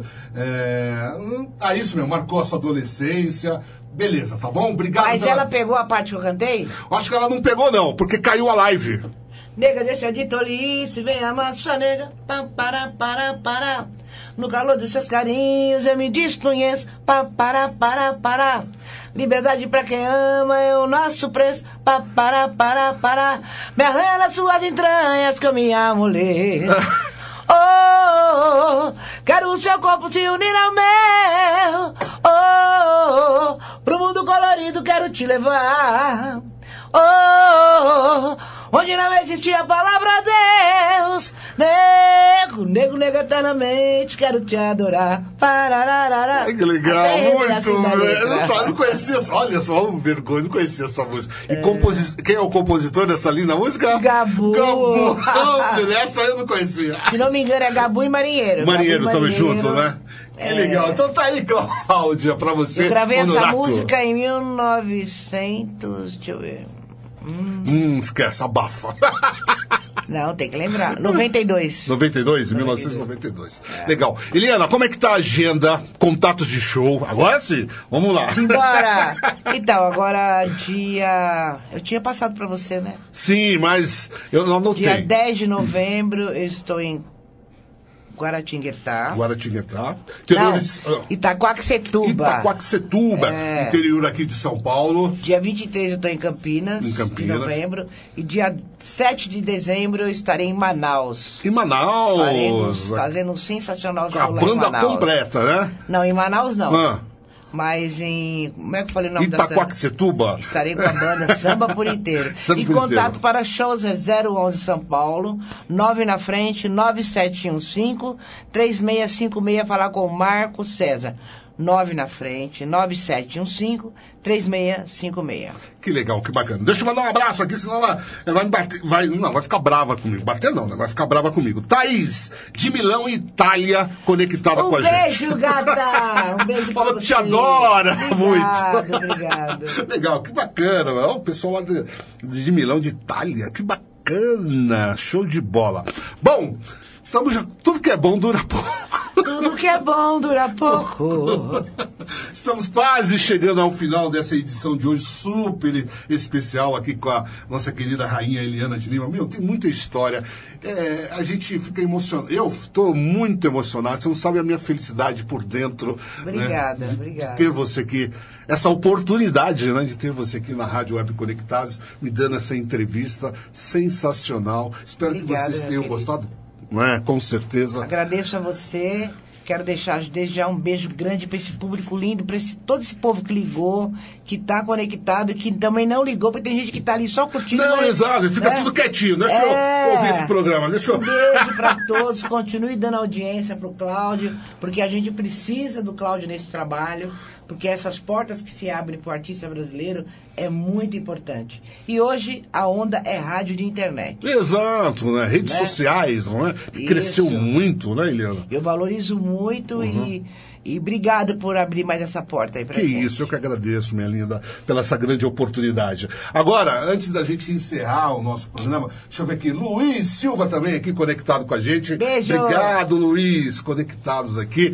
É isso mesmo, marcou a sua adolescência. Beleza, tá bom? Obrigado. Mas ela pegou a parte que eu cantei? Acho que ela não pegou não, porque caiu a live. Nega, deixa de tolice, vem amar sua nega. Pam, para. No calor dos seus carinhos eu me desconheço. Pam, para. Liberdade pra quem ama é o nosso preço. Pam, para. Me arranha nas suas entranhas que eu me amoleço. Oh, quero o seu corpo se unir ao meu. Oh, te levar. Oh, onde não existia a palavra Deus. Nego, nega tá na mente, quero te adorar. Parararara. Ai, que legal, muito. Eu não conhecia, olha só, vergonha, não conhecia essa música. E quem é o compositor dessa linda música? Gabu. Essa eu não conhecia. Se não me engano, é Gabu e Marinheiro. Marinheiro também junto, né? Que legal. Então tá aí, Cláudia, pra você. Eu gravei essa música em 1900, deixa eu ver. Esquece, abafa. Não, tem que lembrar. 92. 92? 1992. Legal. Eliana, como é que tá a agenda? Contatos de show? Agora sim, vamos lá. Simbora! Então, agora dia... Eu tinha passado pra você, né? Sim, mas eu não anotei. Dia 10 de novembro, eu estou em Guaratinguetá. Não, Itaquaquecetuba. Interior aqui de São Paulo. Dia 23 eu estou em Campinas, de novembro. E dia 7 de dezembro eu estarei em Manaus. Em Manaus? Estaremos fazendo um sensacional show lá em Manaus. A banda completa, né? Não, em Manaus não. Mas em... Como é que eu falei o nome da Itaquaquecetuba? Estarei com a banda Samba por Inteiro. E contato para shows é 011 São Paulo, 9 na frente, 9715-3656, falar com o Marco César. 9 na frente, 9715-3656. Que legal, que bacana. Deixa eu mandar um abraço aqui, senão ela vai me bater. Vai ficar brava comigo. Bater não, né? Vai ficar brava comigo. Thaís, de Milão, Itália, conectada com a gente. Um beijo, gata! Um beijo pra você. Te adora muito. Obrigado. Legal, que bacana. O pessoal lá de Milão, de Itália. Que bacana. Show de bola. Bom, tudo que é bom dura pouco. Tudo que é bom dura pouco. Estamos quase chegando ao final dessa edição de hoje, super especial aqui com a nossa querida rainha Eliana de Lima. Meu, tem muita história. A gente fica emocionado. Eu estou muito emocionado. Você não sabe a minha felicidade por dentro. Obrigada, né? obrigada. De ter você aqui, essa oportunidade, né, de ter você aqui na Rádio Web Conectados, me dando essa entrevista sensacional. Espero que vocês tenham gostado. Não é? Com certeza. Agradeço a você. Quero deixar desde já um beijo grande para esse público lindo, para todo esse povo que ligou, que está conectado, que também não ligou, porque tem gente que está ali só curtindo. Não, exato, fica tudo quietinho. Deixa eu ouvir esse programa. Um beijo para todos, continue dando audiência para o Cláudio, porque a gente precisa do Cláudio nesse trabalho, porque essas portas que se abrem para o artista brasileiro é muito importante. E hoje a onda é rádio de internet. Exato, né? Redes sociais, não é? Cresceu muito, né, Eliana? Eu valorizo muito e obrigado por abrir mais essa porta aí pra gente. Que isso, eu que agradeço, minha linda, pela essa grande oportunidade. Agora, antes da gente encerrar o nosso programa, deixa eu ver aqui, Luiz Silva também aqui conectado com a gente. Beijo! Obrigado, Luiz, conectados aqui.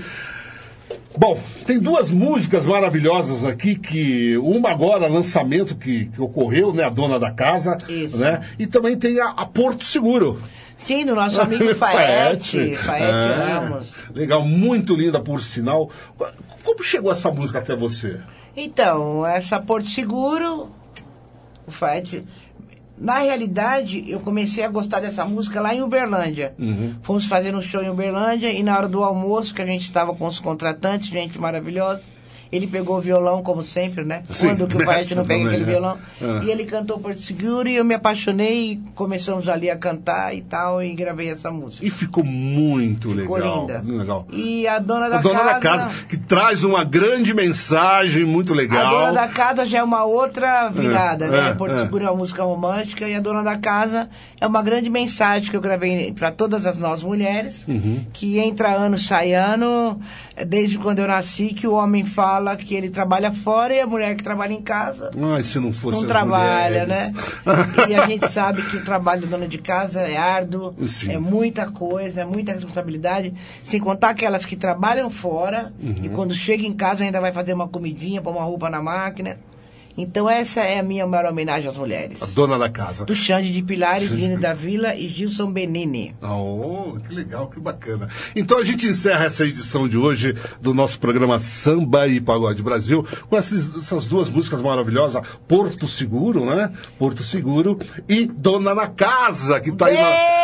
Bom, tem duas músicas maravilhosas aqui, que uma agora, lançamento que ocorreu, né, a Dona da Casa, isso, né, e também tem a Porto Seguro. Sim, do nosso amigo Faete Ramos. Legal, muito linda, por sinal. Como chegou essa música até você? Então, essa Porto Seguro, o Faete... Na realidade, eu comecei a gostar dessa música lá em Uberlândia. Fomos fazer um show em Uberlândia e na hora do almoço, que a gente estava com os contratantes, gente maravilhosa, ele pegou o violão, como sempre, né? Sim, quando que o Faete não pega aquele violão. É. E ele cantou Porto Seguro e eu me apaixonei e começamos ali a cantar e tal, e gravei essa música. E ficou muito ficou legal. Linda. Muito legal. E a Dona da Casa, que traz uma grande mensagem muito legal. A Dona da Casa já é uma outra virada, né? Porto Seguro é uma música romântica e a Dona da Casa é uma grande mensagem que eu gravei para todas as nós mulheres, que entra ano, sai ano, desde quando eu nasci, que o homem fala que ele trabalha fora e a mulher que trabalha em casa se não fosse não as trabalha, mulheres, né? E a gente sabe que o trabalho da dona de casa é árduo, é muita coisa, é muita responsabilidade, sem contar aquelas que trabalham fora e quando chega em casa ainda vai fazer uma comidinha, pôr uma roupa na máquina. Então essa é a minha maior homenagem às mulheres. A Dona da Casa. Do Xande de Pilares, Dino da Vila e Gilson Benini. Oh, que legal, que bacana. Então a gente encerra essa edição de hoje do nosso programa Samba e Pagode Brasil com essas duas músicas maravilhosas, Porto Seguro, né? Porto Seguro e Dona da Casa, que tá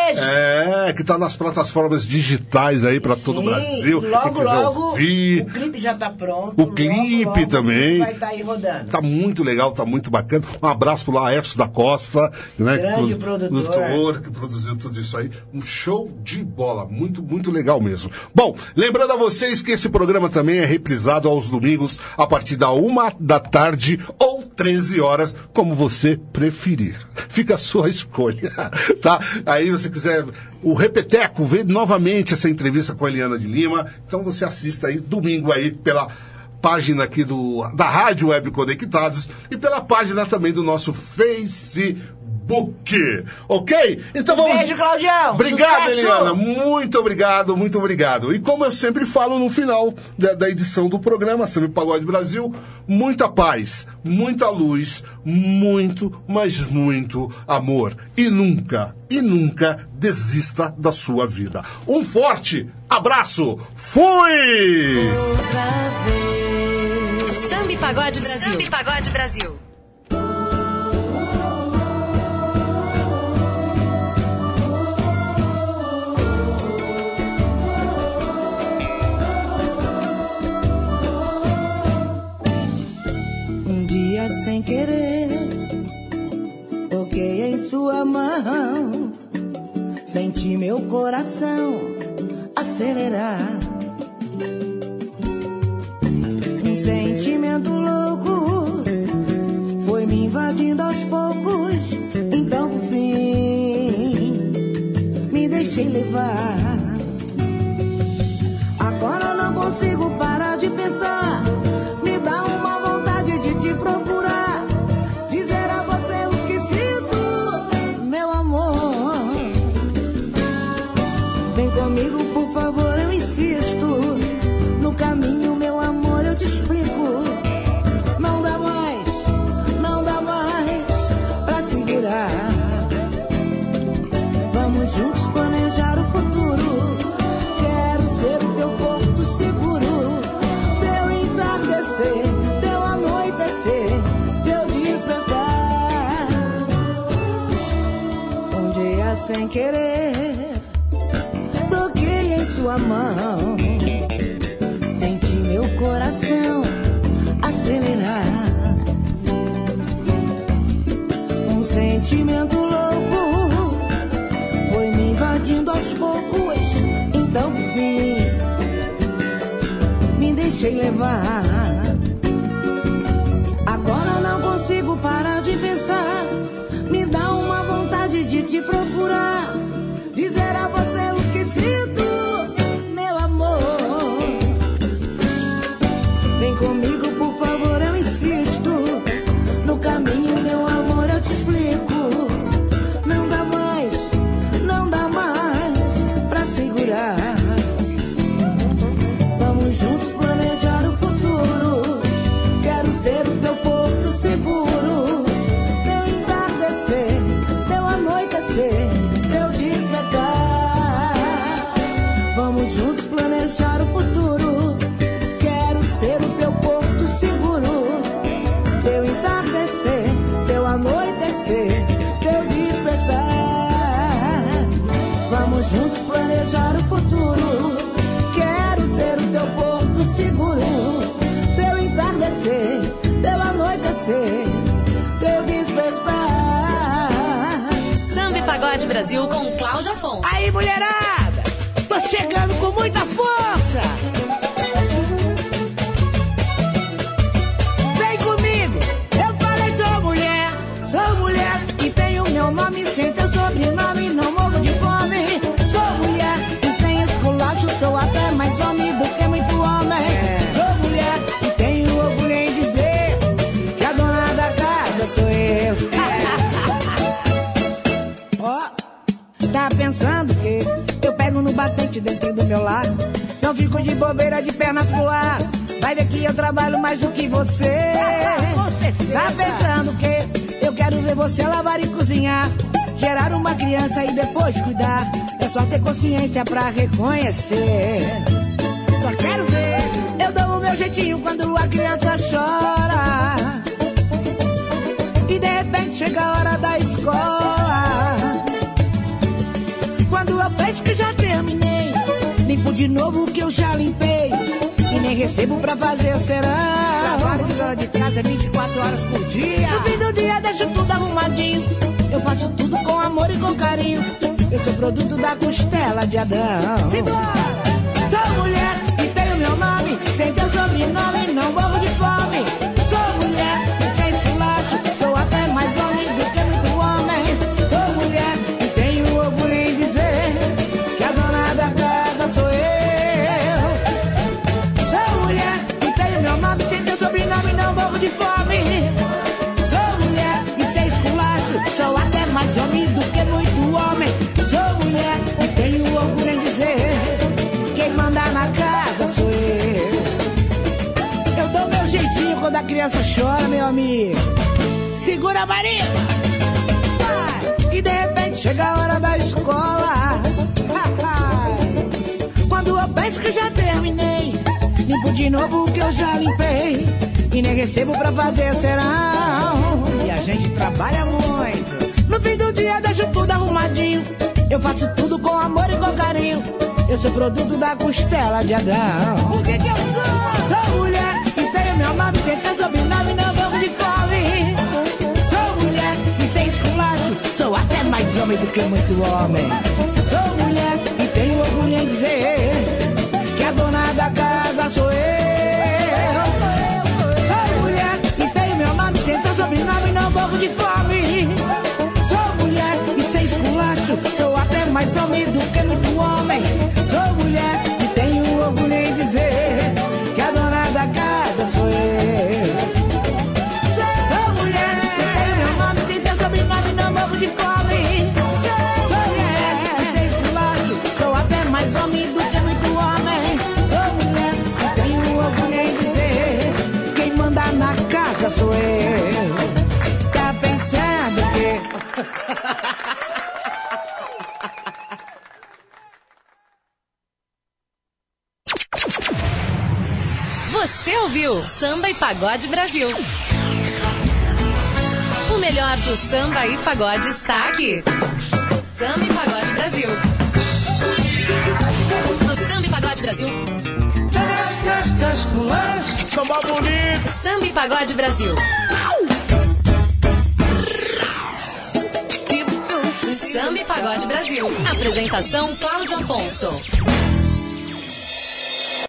aí que tá nas plataformas digitais aí para todo o Brasil. Logo, quem quiser ouvir. O clipe já tá pronto. O clipe logo, também. vai estar aí rodando. Tá muito muito legal, tá muito bacana. Um abraço pro Laércio da Costa, né? Grande produtor. Que produziu tudo isso aí. Um show de bola, muito, muito legal mesmo. Bom, lembrando a vocês que esse programa também é reprisado aos domingos a partir da 1h ou 13 horas, como você preferir. Fica a sua escolha, tá? Aí você quiser o Repeteco, ver novamente essa entrevista com a Eliana de Lima, então você assista aí domingo aí pela página aqui da Rádio Web Conectados e pela página também do nosso Facebook. Ok? Então vamos. Beijo, Claudião. Obrigado, Sucesso. Eliana. Muito obrigado, muito obrigado. E como eu sempre falo no final da edição do programa Samba e Pagode Brasil, muita paz, muita luz, muito, mas muito amor. E nunca desista da sua vida. Um forte abraço. Fui! Samba e Pagode Brasil. Samba e Pagode Brasil. Sem querer, toquei em sua mão, senti meu coração acelerar. Um sentimento louco foi me invadindo aos poucos, então por fim me deixei levar. Agora não consigo parar de pensar, me dá uma vontade de te procurar, dizer a você o que sinto, meu amor. Vem comigo, por favor, eu insisto. No caminho, meu amor, eu te explico. Não dá mais pra segurar. Vamos juntos planejar o futuro. Quero ser o teu porto seguro, teu entardecer, teu anoitecer, teu despertar. Um dia sem querer, toquei em sua mão, senti meu coração acelerar. Um sentimento louco foi me invadindo aos poucos, então por fim me deixei levar. Agora não consigo parar de pensar, me dá uma vontade de te procurar, dizer a você o que sinto, meu amor. Vem comigo, por favor, eu insisto. No caminho, meu amor, eu te explico. Não dá mais pra segurar. Vamos juntos planejar o futuro. Quero ser o teu porto seguro, teu entardecer, teu anoitecer, teu despertar. Vamos juntos planejar o futuro. Quero ser o teu porto seguro, teu entardecer, teu anoitecer, teu despertar. Vamos juntos planejar o futuro. Quero ser o teu porto seguro, teu entardecer, teu anoitecer, teu despertar. Samba e Pagode Brasil com Cláudio Afonso. Aí, mulherada, tô chegando com muita força. Vem comigo, eu falei sou mulher e tenho meu nome sem teu sobrenome, não morro de fome. Sou mulher e sem esculacho, sou até mais homem do que muito homem. Sou mulher e tenho orgulho em dizer que a dona da casa sou eu. Ó, tá pensando que eu pego no batente dentro do meu lar? Não fico de bobeira de pernas pro ar. Vai ver que eu trabalho mais do que você. Tá pensando que eu quero ver você lavar e cozinhar, gerar uma criança e depois cuidar? É só ter consciência pra reconhecer. Só quero ver eu dou o meu jeitinho quando a criança chora e de repente chega a hora da escola. Quando eu penso que já terminei, limpo de novo o que eu já limpei e nem recebo pra fazer serão. fora de casa é 24 horas por dia. No fim do dia deixo tudo arrumadinho. Eu faço tudo com amor e com carinho. Eu sou produto da costela de Adão. Simbora! Sou mulher e tenho meu nome. Sem teu sobrenome não morro de fome. Sou mulher e sem esculacho. Sou até mais homem do que muito homem. Sou mulher e tenho orgulho em dizer que a dona da casa sou eu. Sou mulher e tenho meu nome. Sem teu sobrenome não morro de fome. Sou mulher e sem esculacho. Sou até mais homem do que muito homem. Sou mulher e tenho orgulho em dizer quem manda na casa sou eu. Eu dou meu jeitinho quando a criança chora, meu amigo. Segura a marimba. Vai. E de repente chega a hora da escola. Quando eu penso que já terminei, limpo de novo o que eu já limpei. E nem recebo pra fazer serão. E a gente trabalha muito. No fim do dia deixo tudo arrumadinho. Eu faço tudo com amor e com carinho. Eu sou produto da costela de Adão. O que eu sou? Sou mulher e tenho meu nome. Sem ter sobrenome não morro de fome. Sou mulher e sem esculacho. Sou até mais homem do que muito homem. Sou mulher e tenho orgulho em dizer que a dona da casa sou eu. Sou mulher e tenho meu nome. Sem ter sobrenome não morro de fome. Sou mulher e sem esculacho. Sou até mais homem do que muito homem. Sou mulher e tenho orgulho em dizer que a dona da casa sou eu. Sou mulher e tenho meu nome. Sem ter sobrenome não morro de fome. Sou mulher e sem esculacho. Sou até mais homem do que muito homem. Sou mulher e tenho orgulho em dizer quem manda na casa sou eu. Tá pensando que... Você ouviu Samba e Pagode Brasil. O melhor do samba e pagode está aqui. Samba e Pagode Brasil. No Samba e Pagode Brasil. Samba bonito. Samba e Pagode Brasil. Samba e Pagode Brasil. Apresentação Cláudio Afonso.